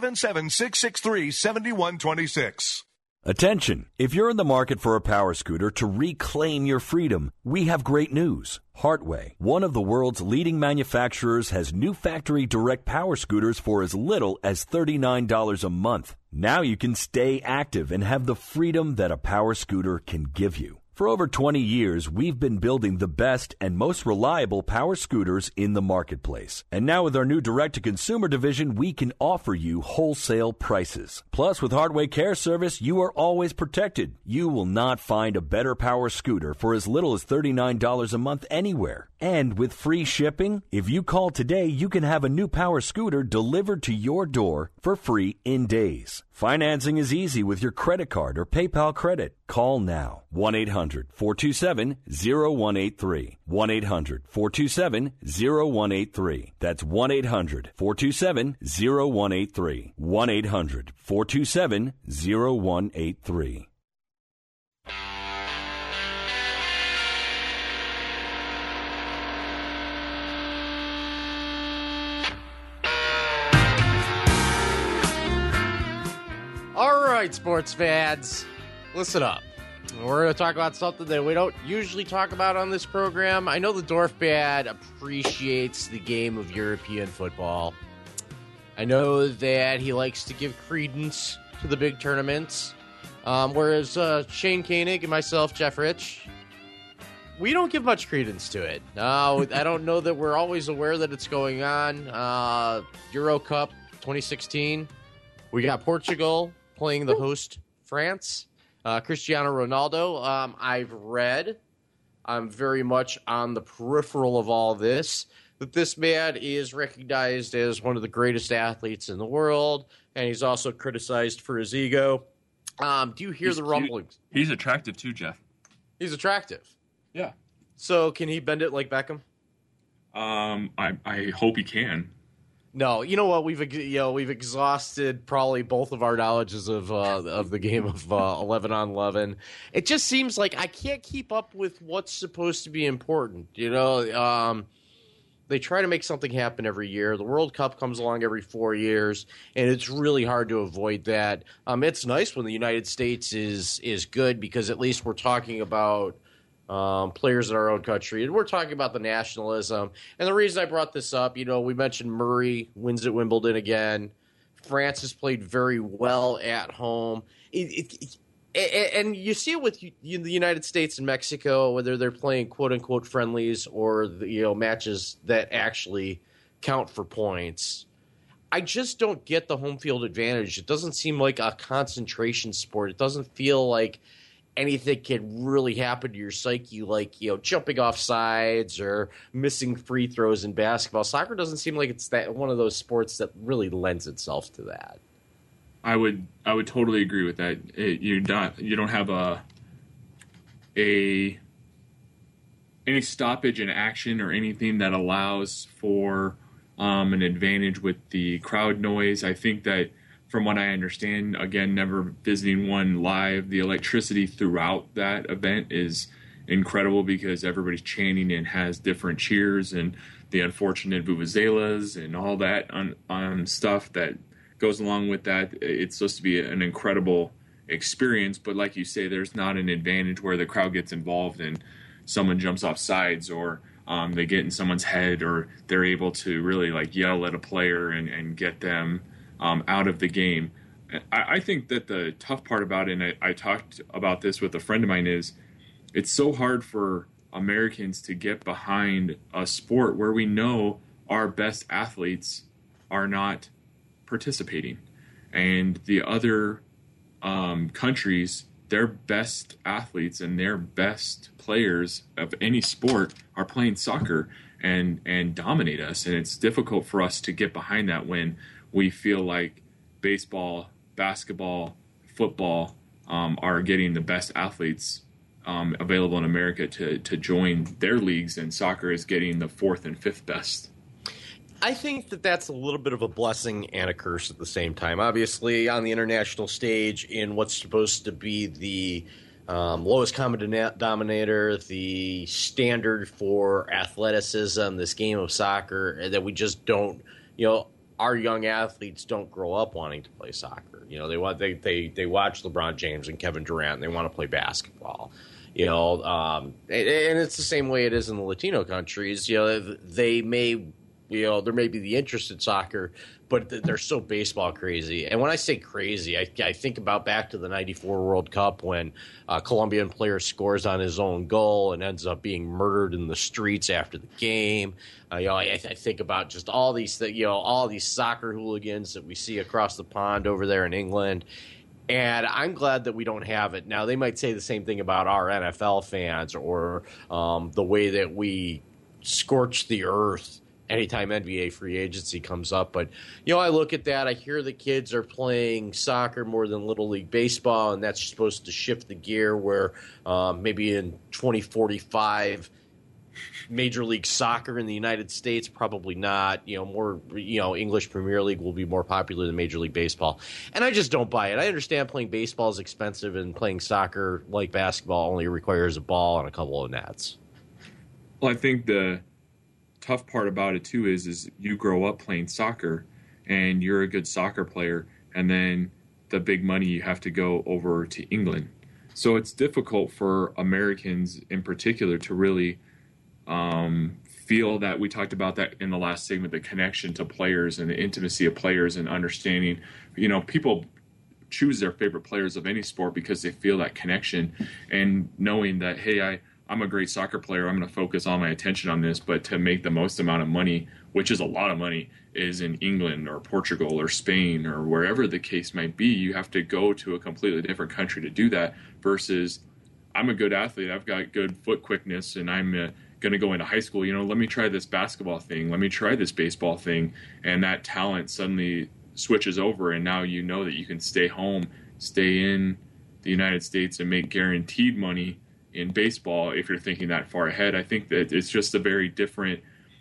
877-663-7126. Attention! If you're in the market for a power scooter to reclaim your freedom, we have great news. Hartway, one of the world's leading manufacturers, has new factory direct power scooters for as little as $39 a month. Now you can stay active and have the freedom that a power scooter can give you. For over 20 years, we've been building the best and most reliable power scooters in the marketplace. And now with our new direct-to-consumer division, we can offer you wholesale prices. Plus, with Hartway Care Service, you are always protected. You will not find a better power scooter for as little as $39 a month anywhere. And with free shipping, if you call today, you can have a new power scooter delivered to your door for free in days. Financing is easy with your credit card or PayPal credit. Call now. 1-800-427-0183. 1-800-427-0183. That's 1-800-427-0183. 1-800-427-0183. All right, sports fans, listen up. We're going to talk about something that we don't usually talk about on this program. I know the Dorf Band appreciates the game of European football. I know that he likes to give credence to the big tournaments, whereas Shane Koenig and myself, Jeff Rich, we don't give much credence to it. I don't know that we're always aware that it's going on. Euro Cup 2016, we got Portugal playing the host France. Cristiano Ronaldo, I've read, I'm very much on the peripheral of all this, that this man is recognized as one of the greatest athletes in the world, and he's also criticized for his ego. Do you hear the rumblings? He's attractive too, Jeff. He's attractive. Yeah. So can he bend it like Beckham? I hope he can. No, you know what? We've exhausted probably both of our knowledges of the game of 11 on 11. It just seems like I can't keep up with what's supposed to be important. You know, they try to make something happen every year. The World Cup comes along every 4 years, and it's really hard to avoid that. It's nice when the United States is good because at least we're talking about players in our own country, and we're talking about the nationalism. And the reason I brought this up, you know, we mentioned Murray wins at Wimbledon again. France has played very well at home. And you see it with the United States and Mexico, whether they're playing quote-unquote friendlies or matches that actually count for points. I just don't get the home field advantage. It doesn't seem like a concentration sport. It doesn't feel like anything can really happen to your psyche, like, jumping off sides or missing free throws in basketball. Soccer doesn't seem like it's that one of those sports that really lends itself to that. I would totally agree with that. You don't have any stoppage in action or anything that allows for an advantage with the crowd noise. I think that, from what I understand, again, never visiting one live, the electricity throughout that event is incredible because everybody's chanting and has different cheers and the unfortunate vuvuzelas and all that stuff that goes along with that. It's supposed to be an incredible experience, but like you say, there's not an advantage where the crowd gets involved and someone jumps off sides or they get in someone's head or they're able to really yell at a player and get them out of the game. I think that the tough part about it, and I talked about this with a friend of mine, is it's so hard for Americans to get behind a sport where we know our best athletes are not participating. And the other countries, their best athletes and their best players of any sport are playing soccer and dominate us. And it's difficult for us to get behind that when we feel like baseball, basketball, football are getting the best athletes available in America to join their leagues, and soccer is getting the fourth and fifth best. I think that that's a little bit of a blessing and a curse at the same time. Obviously, on the international stage, in what's supposed to be the lowest common denominator, the standard for athleticism, this game of soccer, that we just don't, our young athletes don't grow up wanting to play soccer. They watch LeBron James and Kevin Durant, and they want to play basketball. And it's the same way it is in the Latino countries. They may, there may be the interest in soccer, but they're so baseball crazy. And when I say crazy, I think about back to the '94 World Cup when a Colombian player scores on his own goal and ends up being murdered in the streets after the game. I think about just all these all these soccer hooligans that we see across the pond over there in England. And I'm glad that we don't have it. Now, they might say the same thing about our NFL fans or the way that we scorch the earth anytime NBA free agency comes up. But, I look at that. I hear the kids are playing soccer more than Little League Baseball, and that's supposed to shift the gear where maybe in 2045 Major League Soccer in the United States, probably not. More, English Premier League will be more popular than Major League Baseball. And I just don't buy it. I understand playing baseball is expensive and playing soccer, like basketball, only requires a ball and a couple of nets. Well, I think the tough part about it, too, is you grow up playing soccer and you're a good soccer player, and then the big money you have to go over to England. So it's difficult for Americans in particular to really feel that. We talked about that in the last segment, the connection to players and the intimacy of players and understanding. People choose their favorite players of any sport because they feel that connection and knowing that, hey, I'm a great soccer player. I'm going to focus all my attention on this, but to make the most amount of money, which is a lot of money, is in England or Portugal or Spain or wherever the case might be. You have to go to a completely different country to do that versus I'm a good athlete. I've got good foot quickness and I'm going to go into high school. Let me try this basketball thing. Let me try this baseball thing. And that talent suddenly switches over. And now you know that you can stay home, stay in the United States and make guaranteed money in baseball if you're thinking that far ahead. I think that it's just a very different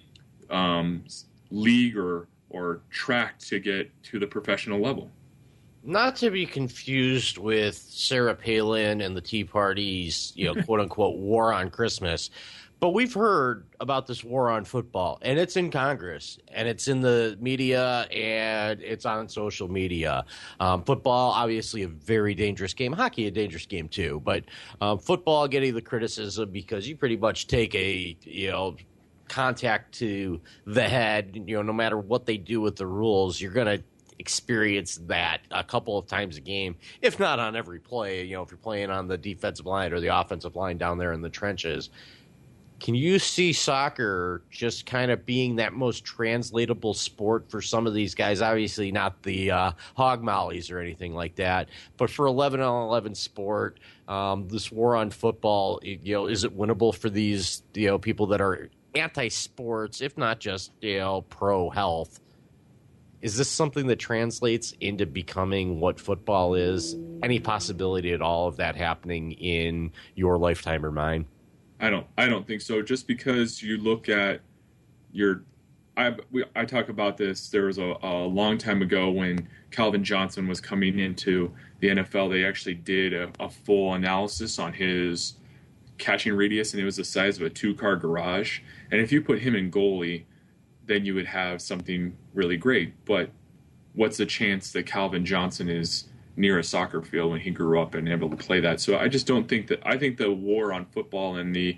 league or track to get to the professional level. Not to be confused with Sarah Palin and the Tea Party's, quote unquote, war on Christmas. But we've heard about this war on football, and it's in Congress, and it's in the media, and it's on social media. Football, obviously, a very dangerous game. Hockey, a dangerous game, too. But football getting the criticism because you pretty much take a, contact to the head. No matter what they do with the rules, you're going to experience that a couple of times a game, if not on every play, if you're playing on the defensive line or the offensive line down there in the trenches. Can you see soccer just kind of being that most translatable sport for some of these guys? Obviously not the hog mollies or anything like that, but for 11-on-11 sport, this war on football, is it winnable for these people that are anti-sports, if not just pro-health? Is this something that translates into becoming what football is? Any possibility at all of that happening in your lifetime or mine? I don't think so. Just because you look at I talk about this. There was a long time ago when Calvin Johnson was coming into the NFL. They actually did a full analysis on his catching radius, and it was the size of a 2-car garage. And if you put him in goalie, then you would have something really great. But what's the chance that Calvin Johnson is near a soccer field when he grew up and able to play that? So I just don't think that. I think the war on football and the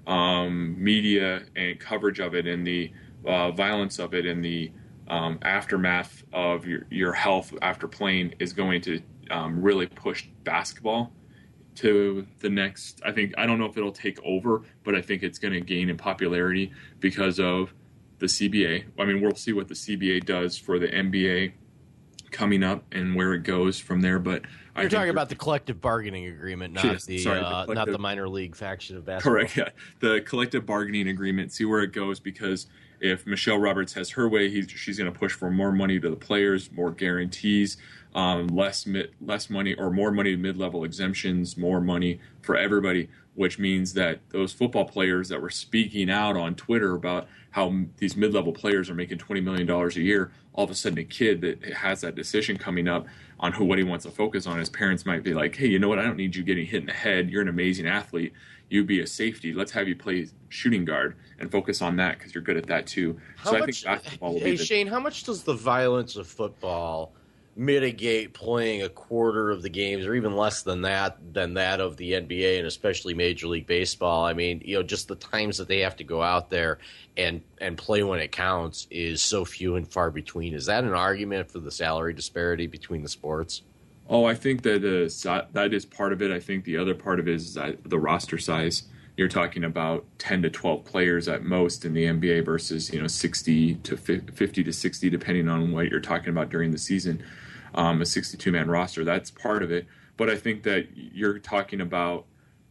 media and coverage of it and the violence of it and the aftermath of your health after playing is going to really push basketball to the next. I don't know if it'll take over, but I think it's going to gain in popularity because of the CBA. I mean, we'll see what the CBA does for the NBA coming up and where it goes from there. But you're talking about the collective bargaining agreement, not not the minor league faction of basketball. Correct. Yeah, the collective bargaining agreement. See where it goes, because if Michelle Roberts has her way, she's going to push for more money to the players, more guarantees, less money or more money mid-level exemptions, more money for everybody, which means that those football players that were speaking out on Twitter about how these mid-level players are making $20 million a year, all of a sudden a kid that has that decision coming up on what he wants to focus on, his parents might be like, hey, you know what, I don't need you getting hit in the head. You're an amazing athlete. You be a safety. Let's have you play shooting guard and focus on that because you're good at that too. I think basketball will be Shane, how much does the violence of football mitigate playing a quarter of the games or even less than that of the NBA and especially Major League Baseball? I mean, just the times that they have to go out there and play when it counts is so few and far between. Is that an argument for the salary disparity between the sports? Oh, I think that that is part of it. I think the other part of it is the roster size. You're talking about 10 to 12 players at most in the NBA versus 60 to 50 to 60, depending on what you're talking about during the season. A 62-man roster, that's part of it. But I think that you're talking about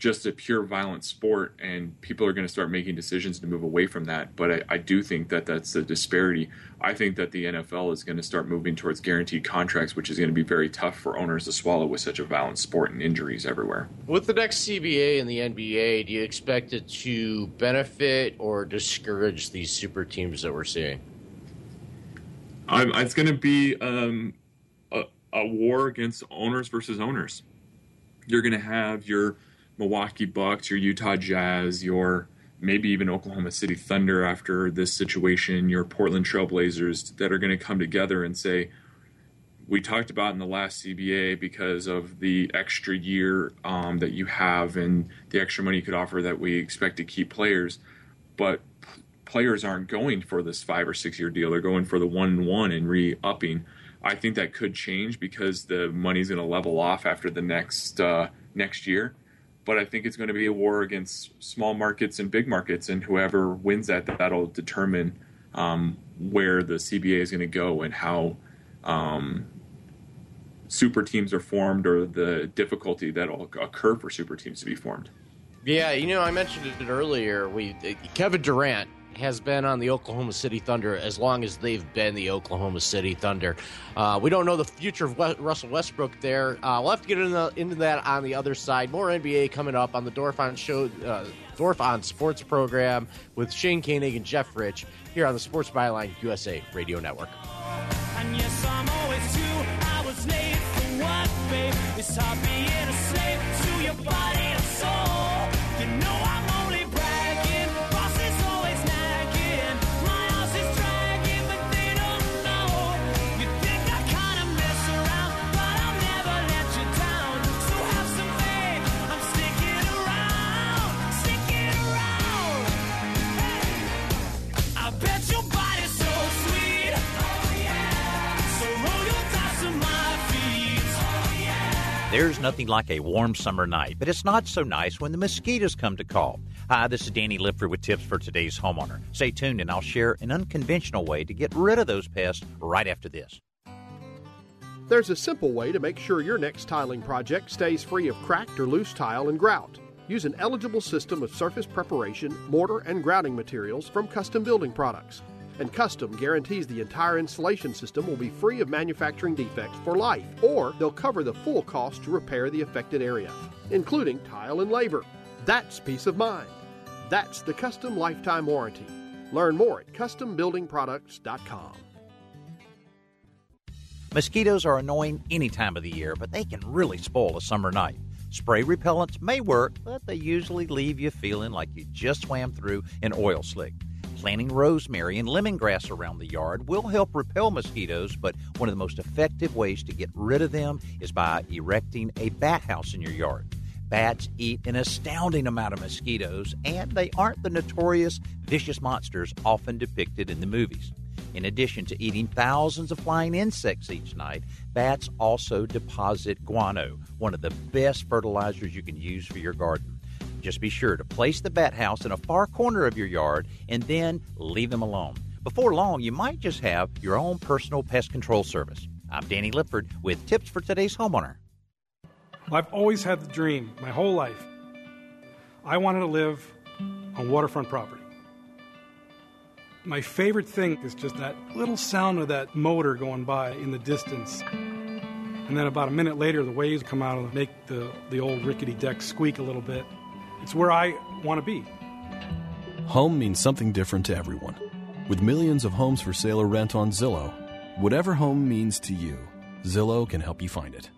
just a pure violent sport, and people are going to start making decisions to move away from that. But I do think that that's the disparity. I think that the NFL is going to start moving towards guaranteed contracts, which is going to be very tough for owners to swallow with such a violent sport and injuries everywhere. With the next CBA and the NBA, do you expect it to benefit or discourage these super teams that we're seeing? It's going to be a war against owners versus owners. You're going to have your Milwaukee Bucks, your Utah Jazz, your maybe even Oklahoma City Thunder after this situation, your Portland Trailblazers that are going to come together and say, we talked about in the last CBA because of the extra year that you have and the extra money you could offer that we expect to keep players, but players aren't going for this 5 or 6 year deal. They're going for the 1-1 and re-upping. I think that could change because the money's going to level off after the next year. But I think it's going to be a war against small markets and big markets, and whoever wins that'll determine where the CBA is going to go and how super teams are formed or the difficulty that'll occur for super teams to be formed. Yeah, I mentioned it earlier. Kevin Durant has been on the Oklahoma City Thunder as long as they've been the Oklahoma City Thunder. We don't know the future of Russell Westbrook there. We'll have to get into that on the other side. More NBA coming up on the Dorf on Sports program with Shane Koenig and Jeff Rich here on the Sports Byline USA Radio Network. And yes, I'm always 2 hours late for what, babe? It's hard being a slave to your body and soul. You know I'm only bragging. Boss is always nagging. My house is dragging, but they don't know. You think I kind of mess around, but I'll never let you down. So have some faith. I'm sticking around. Hey, I bet your body's so sweet. So roll your dice to my feet. There's nothing like a warm summer night, but it's not so nice when the mosquitoes come to call. Hi, this is Danny Lipford with tips for today's homeowner. Stay tuned and I'll share an unconventional way to get rid of those pests right after this. There's a simple way to make sure your next tiling project stays free of cracked or loose tile and grout. Use an eligible system of surface preparation, mortar, and grouting materials from Custom Building Products. And Custom guarantees the entire installation system will be free of manufacturing defects for life, or they'll cover the full cost to repair the affected area, including tile and labor. That's peace of mind. That's the Custom Lifetime Warranty. Learn more at CustomBuildingProducts.com. Mosquitoes are annoying any time of the year, but they can really spoil a summer night. Spray repellents may work, but they usually leave you feeling like you just swam through an oil slick. Planting rosemary and lemongrass around the yard will help repel mosquitoes, but one of the most effective ways to get rid of them is by erecting a bat house in your yard. Bats eat an astounding amount of mosquitoes, and they aren't the notorious vicious monsters often depicted in the movies. In addition to eating thousands of flying insects each night, bats also deposit guano, one of the best fertilizers you can use for your garden. Just be sure to place the bat house in a far corner of your yard and then leave them alone. Before long, you might just have your own personal pest control service. I'm Danny Lipford with tips for today's homeowner. I've always had the dream my whole life. I wanted to live on waterfront property. My favorite thing is just that little sound of that motor going by in the distance. And then about a minute later, the waves come out and make the old rickety deck squeak a little bit. It's where I want to be. Home means something different to everyone. With millions of homes for sale or rent on Zillow, whatever home means to you, Zillow can help you find it.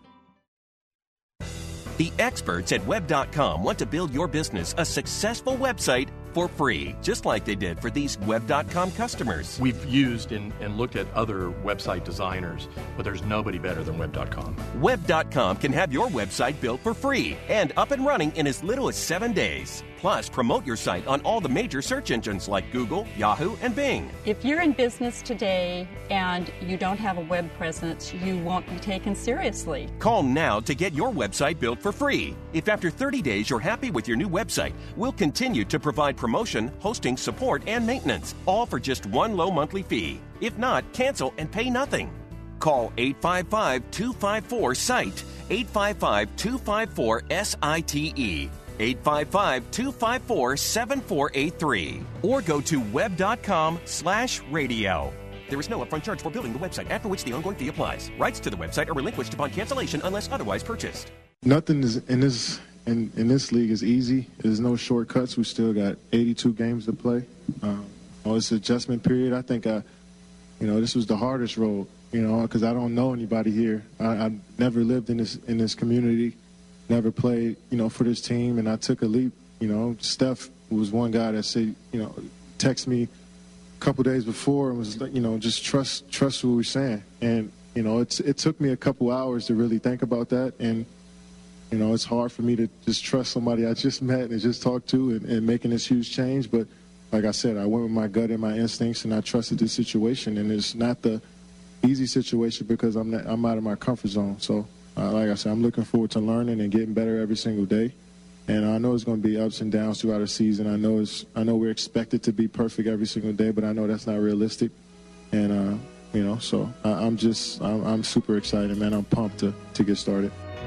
The experts at Web.com want to build your business a successful website for free, just like they did for these Web.com customers. We've used and looked at other website designers, but there's nobody better than Web.com. Web.com can have your website built for free and up and running in as little as 7 days. Plus, promote your site on all the major search engines like Google, Yahoo, and Bing. If you're in business today and you don't have a web presence, you won't be taken seriously. Call now to get your website built for free. If after 30 days you're happy with your new website, we'll continue to provide promotion, hosting, support, and maintenance, all for just one low monthly fee. If not, cancel and pay nothing. Call 855-254-SITE, 855-254-SITE. 855-254-7483 or go to web.com/radio. There is no upfront charge for building the website, after which the ongoing fee applies. Rights to the website are relinquished upon cancellation unless otherwise purchased. Nothing is in this league is easy. There's no shortcuts. We still got 82 games to play. It's an adjustment period. I think this was the hardest road, because I don't know anybody here. I never lived in this community, never played, for this team, and I took a leap. Steph was one guy that said, text me a couple days before and was like, just trust what we're saying. And it took me a couple hours to really think about that, and it's hard for me to just trust somebody I just met and just talked to and making this huge change. But like I said, I went with my gut and my instincts, and I trusted this situation. And it's not the easy situation because I'm out of my comfort zone. So, like I said, I'm looking forward to learning and getting better every single day. And I know it's going to be ups and downs throughout the season. I know we're expected to be perfect every single day, but I know that's not realistic. And so I'm super excited, man. I'm pumped to get started.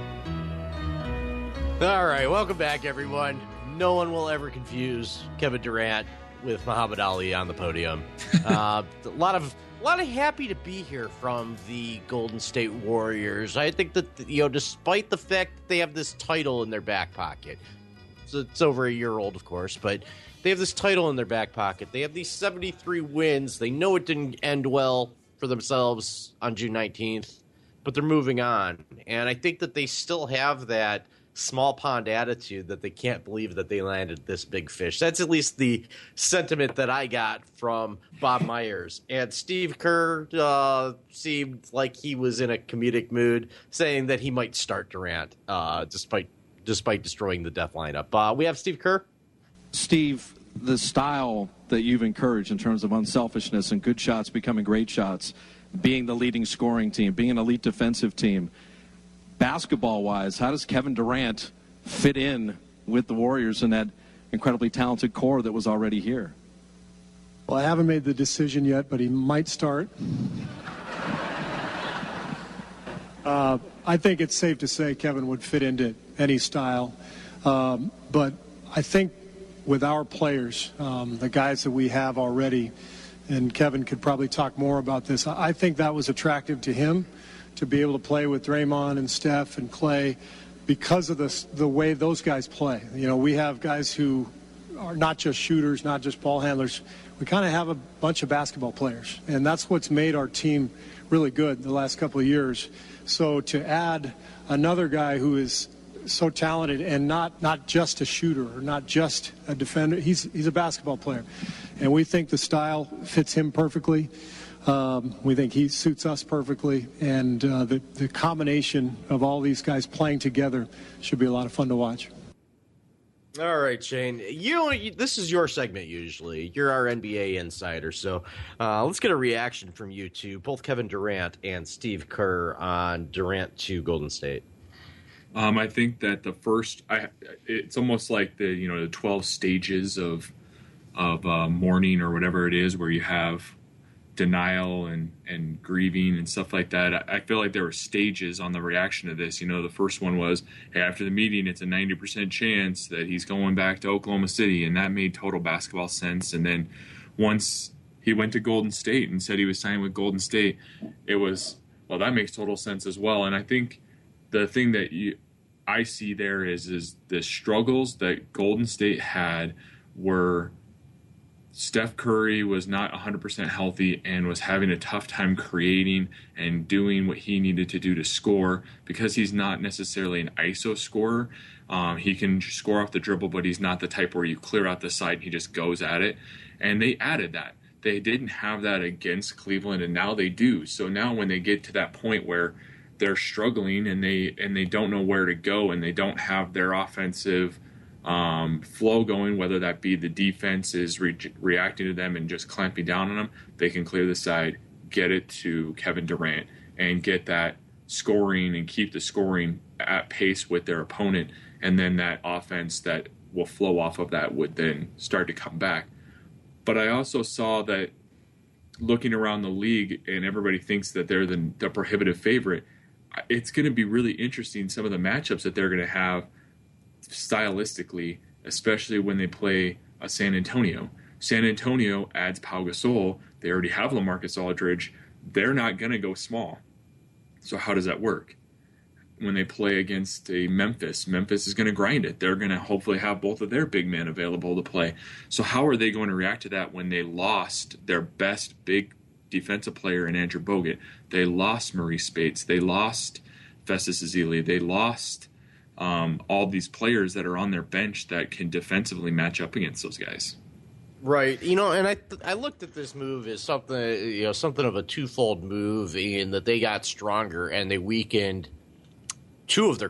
All right, welcome back, everyone. No one will ever confuse Kevin Durant with Muhammad Ali on the podium. A lot of happy to be here from the Golden State Warriors. I think that despite the fact that they have this title in their back pocket, so it's over a year old, of course, but they have this title in their back pocket. They have these 73 wins. They know it didn't end well for themselves on June 19th, but they're moving on. And I think that they still have that small pond attitude that they can't believe that they landed this big fish. That's at least the sentiment that I got from Bob Myers. And Steve Kerr seemed like he was in a comedic mood, saying that he might start Durant despite destroying the death lineup. We have Steve Kerr. Steve, the style that you've encouraged in terms of unselfishness and good shots becoming great shots, being the leading scoring team, being an elite defensive team, basketball-wise, how does Kevin Durant fit in with the Warriors and that incredibly talented core that was already here? Well, I haven't made the decision yet, but he might start. I think it's safe to say Kevin would fit into any style. But I think with our players, the guys that we have already, and Kevin could probably talk more about this, I think that was attractive to him, to be able to play with Draymond and Steph and Clay because of the way those guys play. We have guys who are not just shooters, not just ball handlers. We kind of have a bunch of basketball players, and that's what's made our team really good the last couple of years. So to add another guy who is so talented and not just a shooter or not just a defender, he's a basketball player. And we think the style fits him perfectly. We think he suits us perfectly, and the combination of all these guys playing together should be a lot of fun to watch. All right, Shane. This is your segment usually. You're our NBA insider, so let's get a reaction from you two, both Kevin Durant and Steve Kerr, on Durant to Golden State. I think that it's almost like the 12 stages of mourning or whatever it is, where you have denial and grieving and stuff like that. I feel like there were stages on the reaction to this. The first one was, hey, after the meeting, it's a 90% chance that he's going back to Oklahoma City, and that made total basketball sense. And then once he went to Golden State and said he was signing with Golden State, it was, well, that makes total sense as well. And I think the thing that I see there is the struggles that Golden State had were Steph Curry was not 100% healthy and was having a tough time creating and doing what he needed to do to score, because he's not necessarily an ISO scorer. He can score off the dribble, but he's not the type where you clear out the side and he just goes at it. And they added that. They didn't have that against Cleveland, and now they do. So now when they get to that point where they're struggling and they don't know where to go and they don't have their offensive flow going, whether that be the defense is reacting to them and just clamping down on them, they can clear the side, get it to Kevin Durant, and get that scoring and keep the scoring at pace with their opponent. And then that offense that will flow off of that would then start to come back. But I also saw that looking around the league, and everybody thinks that they're the prohibitive favorite, it's going to be really interesting, some of the matchups that they're going to have stylistically, especially when they play a San Antonio. San Antonio adds Pau Gasol. They already have LaMarcus Aldridge. They're not going to go small. So how does that work? When they play against a Memphis is going to grind it. They're going to hopefully have both of their big men available to play. So how are they going to react to that when they lost their best big defensive player in Andrew Bogut? They lost Maurice Spates. They lost Festus Ezeli. They lost all these players that are on their bench that can defensively match up against those guys. Right. And I looked at this move as something of a twofold move in that they got stronger and they weakened two of their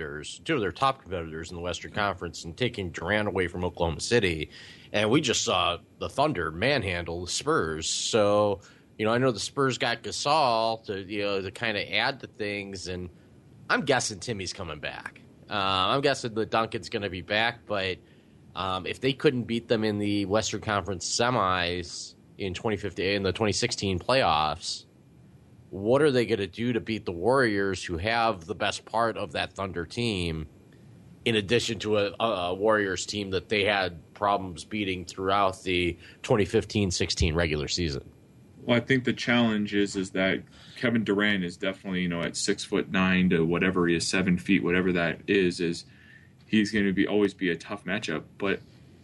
top competitors in the Western Conference, and taking Durant away from Oklahoma City. And we just saw the Thunder manhandle the Spurs. So, I know the Spurs got Gasol to kind of add to things, and I'm guessing Timmy's coming back. I'm guessing that Duncan's going to be back, but if they couldn't beat them in the Western Conference semis in 2015 in the 2016 playoffs, what are they going to do to beat the Warriors, who have the best part of that Thunder team, in addition to a Warriors team that they had problems beating throughout the 2015-16 regular season? Well, I think the challenge is that Kevin Durant is definitely, at 6'9" to whatever he is, 7 feet, whatever that is he's going to always be a tough matchup. But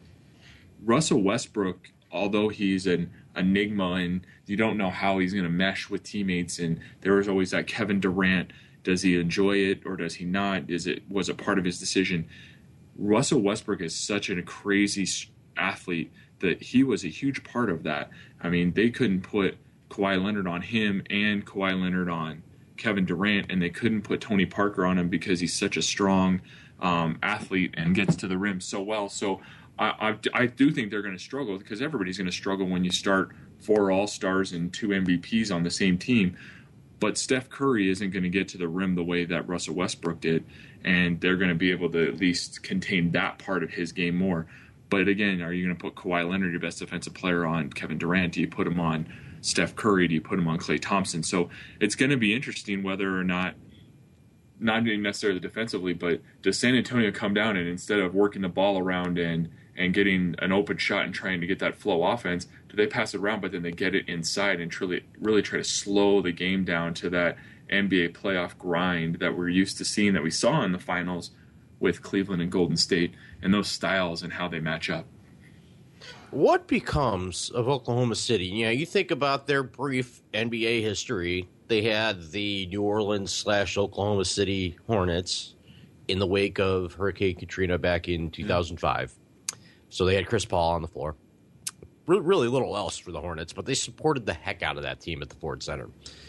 Russell Westbrook, although he's an enigma and you don't know how he's going to mesh with teammates, and there was always that Kevin Durant, does he enjoy it or does he not? Was it part of his decision? Russell Westbrook is such a crazy athlete that he was a huge part of that. I mean, they couldn't put Kawhi Leonard on him and Kawhi Leonard on Kevin Durant, and they couldn't put Tony Parker on him because he's such a strong athlete and gets to the rim so well. So I do think they're going to struggle, because everybody's going to struggle when you start 4 All-Stars and 2 MVPs on the same team. But Steph Curry isn't going to get to the rim the way that Russell Westbrook did, and they're going to be able to at least contain that part of his game more. But again, are you going to put Kawhi Leonard, your best defensive player, on Kevin Durant? Do you put him on Steph Curry? Do you put him on Klay Thompson? So it's going to be interesting whether or not even necessarily defensively, but does San Antonio come down and instead of working the ball around and getting an open shot and trying to get that flow offense, do they pass it around but then they get it inside and really try to slow the game down to that NBA playoff grind that we're used to seeing, that we saw in the finals with Cleveland and Golden State, and those styles and how they match up? What becomes of Oklahoma City? You think about their brief NBA history. They had the New Orleans/Oklahoma City Hornets in the wake of Hurricane Katrina back in 2005. So they had Chris Paul on the floor. Really little else for the Hornets, but they supported the heck out of that team at the Ford Center.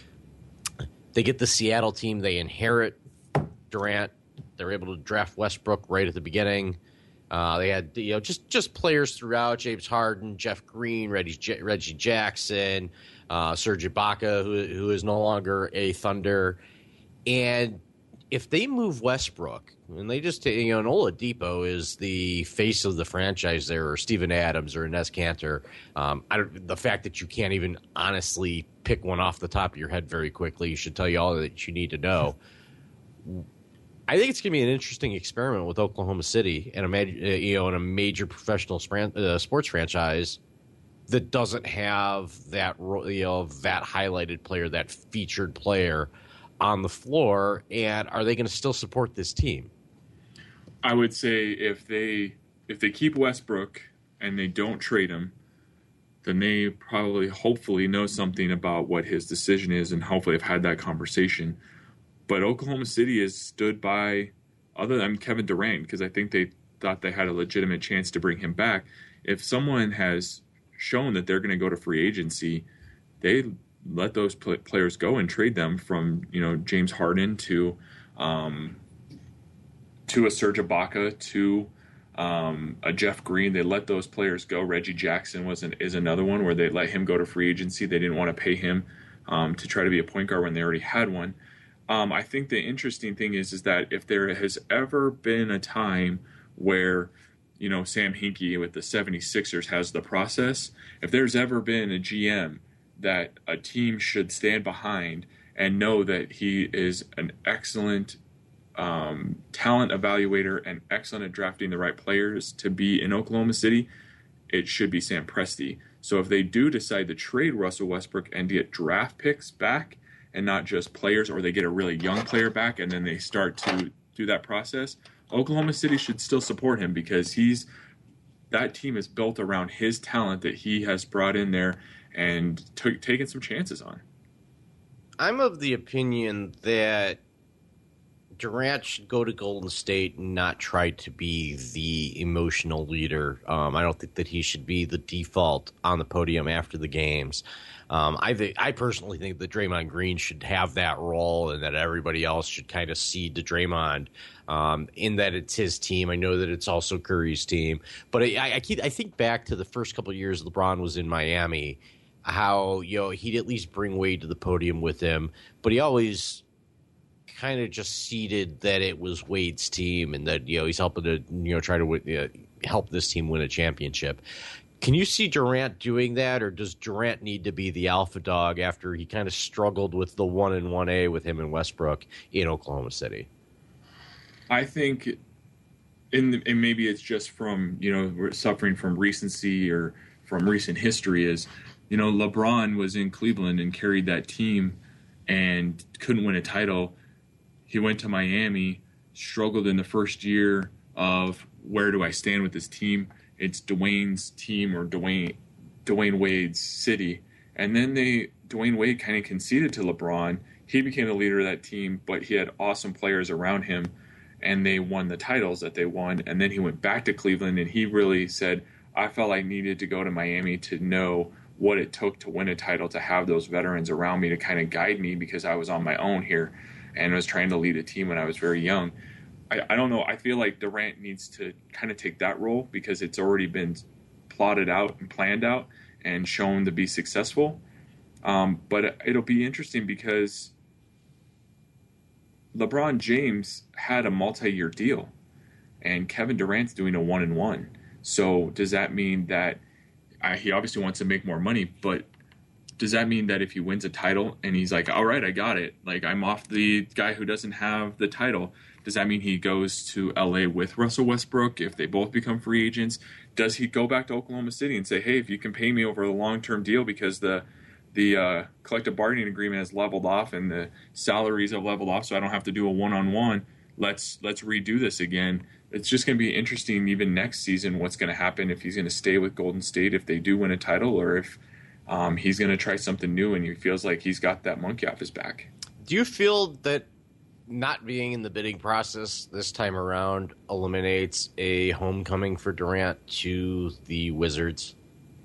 They get the Seattle team. They inherit Durant. They're able to draft Westbrook right at the beginning. They had just players throughout: James Harden, Jeff Green, Reggie Jackson, Serge Ibaka, who is no longer a Thunder. And if they move Westbrook, and they just and Oladipo is the face of the franchise there, or Steven Adams or Enes Kanter. The fact that you can't even honestly pick one off the top of your head very quickly should tell you all that you need to know. I think it's going to be an interesting experiment with Oklahoma City and a major professional sports franchise that doesn't have that that highlighted player, that featured player on the floor. And are they going to still support this team? I would say if they keep Westbrook and they don't trade him, then they probably, hopefully, know something about what his decision is, and hopefully have had that conversation. But Oklahoma City has stood by, other than Kevin Durant, because I think they thought they had a legitimate chance to bring him back. If someone has shown that they're going to go to free agency, they let those players go and trade them, from James Harden to a Serge Ibaka to a Jeff Green. They let those players go. Reggie Jackson is another one where they let him go to free agency. They didn't want to pay him to try to be a point guard when they already had one. I think the interesting thing is that if there has ever been a time where, Sam Hinkie with the 76ers has the process, if there's ever been a GM that a team should stand behind and know that he is an excellent talent evaluator and excellent at drafting the right players to be in Oklahoma City, it should be Sam Presti. So if they do decide to trade Russell Westbrook and get draft picks back and not just players, or they get a really young player back and then they start to do that process, Oklahoma City should still support him because that team is built around his talent that he has brought in there and taken some chances on. I'm of the opinion that Durant should go to Golden State and not try to be the emotional leader. I don't think that he should be the default on the podium after the games. I personally think that Draymond Green should have that role and that everybody else should kind of cede to Draymond in that it's his team. I know that it's also Curry's team. But I think back to the first couple of years LeBron was in Miami, how he'd at least bring Wade to the podium with him, but he always kind of just ceded that it was Wade's team and that he's helping to try to help this team win a championship. Can you see Durant doing that, or does Durant need to be the alpha dog after he kind of struggled with the 1 and 1A with him and Westbrook in Oklahoma City? I think, and maybe it's just from we're suffering from recency or from recent history, is LeBron was in Cleveland and carried that team and couldn't win a title. He went to Miami, struggled in the first year of where do I stand with this team? It's Dwayne's team or Dwayne Wade's city. And then Dwayne Wade kind of conceded to LeBron. He became the leader of that team, but he had awesome players around him, and they won the titles that they won. And then he went back to Cleveland, and he really said, I felt I needed to go to Miami to know what it took to win a title, to have those veterans around me to kind of guide me because I was on my own here and was trying to lead a team when I was very young. I don't know. I feel like Durant needs to kind of take that role because it's already been plotted out and planned out and shown to be successful. But it'll be interesting because LeBron James had a multi-year deal and Kevin Durant's doing a 1-and-1. So does that mean that he obviously wants to make more money, but does that mean that if he wins a title and he's like, all right, I got it, like I'm off the guy who doesn't have the title, does that mean he goes to LA with Russell Westbrook if they both become free agents? Does he go back to Oklahoma City and say, hey, if you can pay me over a long-term deal because the collective bargaining agreement has leveled off and the salaries have leveled off so I don't have to do a one-on-one, let's redo this again. It's just going to be interesting even next season what's going to happen if he's going to stay with Golden State if they do win a title or if he's going to try something new and he feels like he's got that monkey off his back. Do you feel that not being in the bidding process this time around eliminates a homecoming for Durant to the Wizards?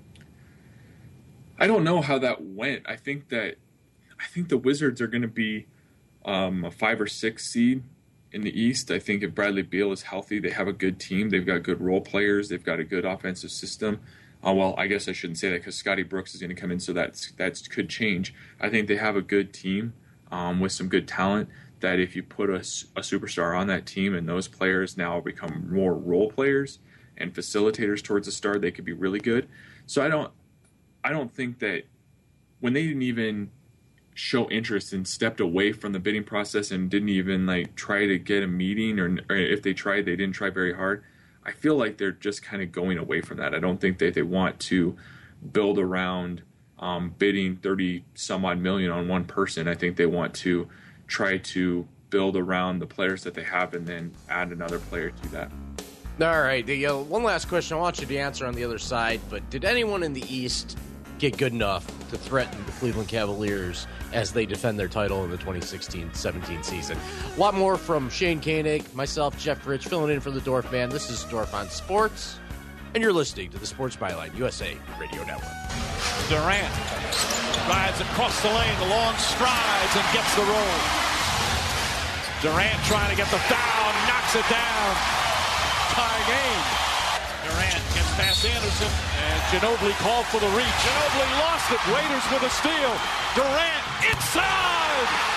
I don't know how that went. I think the Wizards are going to be a 5 or 6 seed in the East. I think if Bradley Beal is healthy, they have a good team. They've got good role players. They've got a good offensive system. Well, I guess I shouldn't say that because Scotty Brooks is going to come in, so that could change. I think they have a good team with some good talent that if you put a superstar on that team and those players now become more role players and facilitators towards the star, they could be really good. So I don't think that when they didn't even show interest and stepped away from the bidding process and didn't even try to get a meeting or if they tried, they didn't try very hard. I feel like they're just kind of going away from that. I don't think that they want to build around bidding 30 some odd million on one person. I think they want to try to build around the players that they have and then add another player to that. All right. One last question I want you to answer on the other side, but did anyone in the East get good enough to threaten the Cleveland Cavaliers as they defend their title in the 2016-17 season? A lot more from Shane Koenig, myself, Jeff Rich, filling in for the Dorf Band. This is Dorf on Sports, and you're listening to the Sports Byline USA Radio Network. Durant drives across the lane, the long strides, and gets the roll. Durant trying to get the foul, knocks it down. Tie game. Durant gets past Anderson, and Ginobili called for the reach. Ginobili lost it. Raiders with a steal. Durant inside.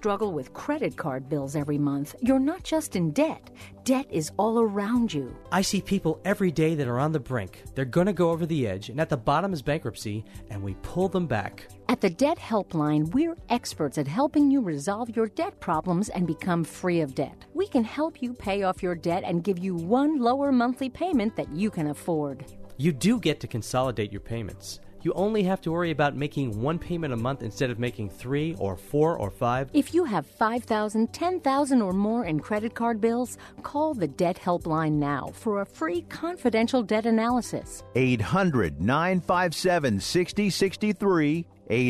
struggle with credit card bills every month, you're not just in debt. Debt is all around you. I see people every day that are on the brink. They're going to go over the edge, and at the bottom is bankruptcy, and we pull them back. At the Debt Helpline, we're experts at helping you resolve your debt problems and become free of debt. We can help you pay off your debt and give you one lower monthly payment that you can afford. You do get to consolidate your payments. You only have to worry about making one payment a month instead of making 3 or 4 or 5. If you have $5,000, $10,000 or more in credit card bills, call the Debt Helpline now for a free confidential debt analysis. 800-957-6063.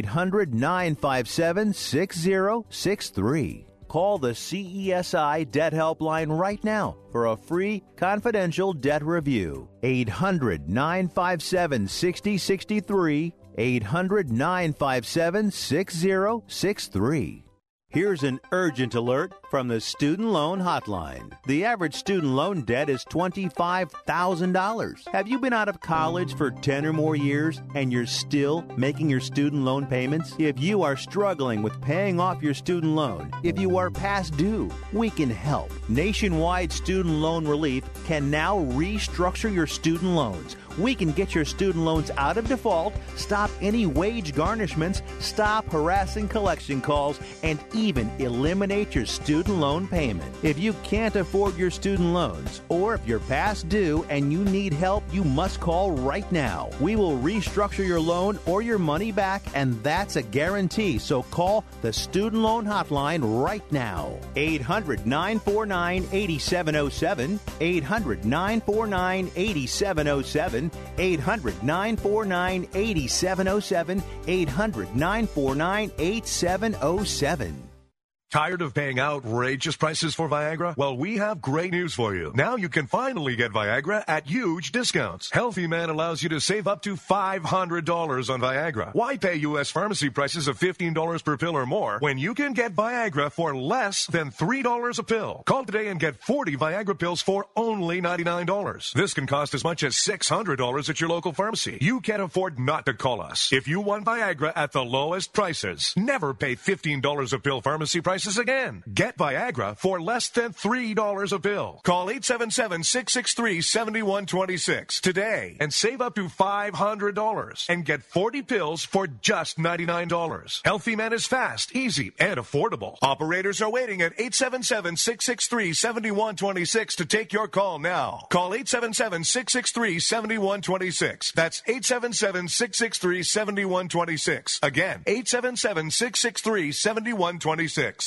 800-957-6063. Call the CESI Debt Helpline right now for a free confidential debt review. 800-957-6063. 800-957-6063. Here's an urgent alert from the Student Loan Hotline. The average student loan debt is $25,000. Have you been out of college for 10 or more years and you're still making your student loan payments? If you are struggling with paying off your student loan, if you are past due, we can help. Nationwide Student Loan Relief can now restructure your student loans. We can get your student loans out of default, stop any wage garnishments, stop harassing collection calls, and even eliminate your student loan payment. If you can't afford your student loans, or if you're past due and you need help, you must call right now. We will restructure your loan or your money back, and that's a guarantee. So call the Student Loan Hotline right now. 800-949-8707. 800-949-8707. 800-949-8707. 800-949-8707. Tired of paying outrageous prices for Viagra? Well, we have great news for you. Now you can finally get Viagra at huge discounts. Healthy Man allows you to save up to $500 on Viagra. Why pay U.S. pharmacy prices of $15 per pill or more when you can get Viagra for less than $3 a pill? Call today and get 40 Viagra pills for only $99. This can cost as much as $600 at your local pharmacy. You can't afford not to call us. If you want Viagra at the lowest prices, never pay $15 a pill pharmacy prices again. Get Viagra for less than $3 a pill. Call 877-663-7126 today and save up to $500 and get 40 pills for just $99. Healthy Man is fast, easy, and affordable. Operators are waiting at 877-663-7126 to take your call now. Call 877-663-7126. That's 877-663-7126. Again, 877-663-7126.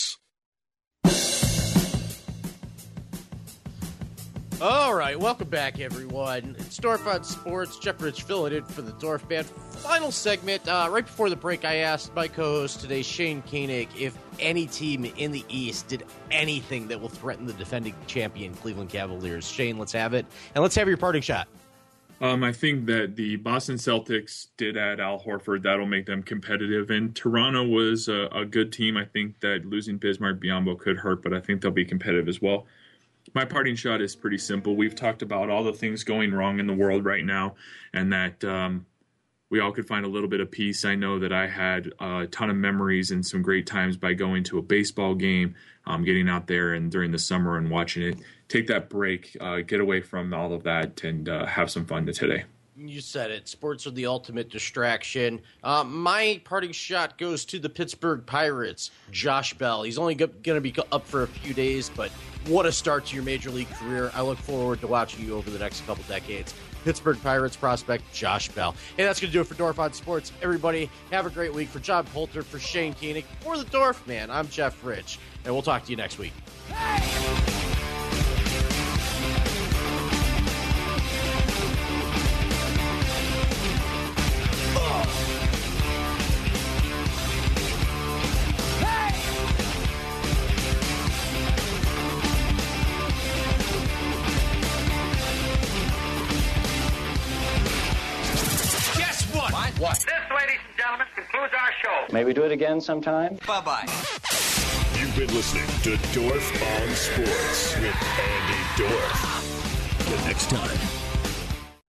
All right, welcome back, everyone. It's Dorf on Sports. Jeff Rich filling in for the Dorf Band. Final segment. Right before the break, I asked my co-host today, Shane Koenig, if any team in the East did anything that will threaten the defending champion Cleveland Cavaliers. Shane, let's have it. And let's have your parting shot. I think that the Boston Celtics did add Al Horford. That'll make them competitive. And Toronto was a good team. I think that losing Bismarck Biyombo could hurt, but I think they'll be competitive as well. My parting shot is pretty simple. We've talked about all the things going wrong in the world right now, and that we all could find a little bit of peace. I know that I had a ton of memories and some great times by going to a baseball game, getting out there and during the summer and watching it. Take that break, get away from all of that, and have some fun today. You said it. Sports are the ultimate distraction. My parting shot goes to the Pittsburgh Pirates, Josh Bell. He's only going to be up for a few days, but what a start to your Major League career. I look forward to watching you over the next couple decades. Pittsburgh Pirates prospect, Josh Bell. Hey, that's going to do it for Dorf on Sports. Everybody, have a great week. For John Poulter, for Shane Koenig, for the Dorf Man, I'm Jeff Rich, and we'll talk to you next week. What? This, ladies and gentlemen, concludes our show. May we do it again sometime? Bye-bye. You've been listening to Dorf on Sports with Andy Dorf. Till next time.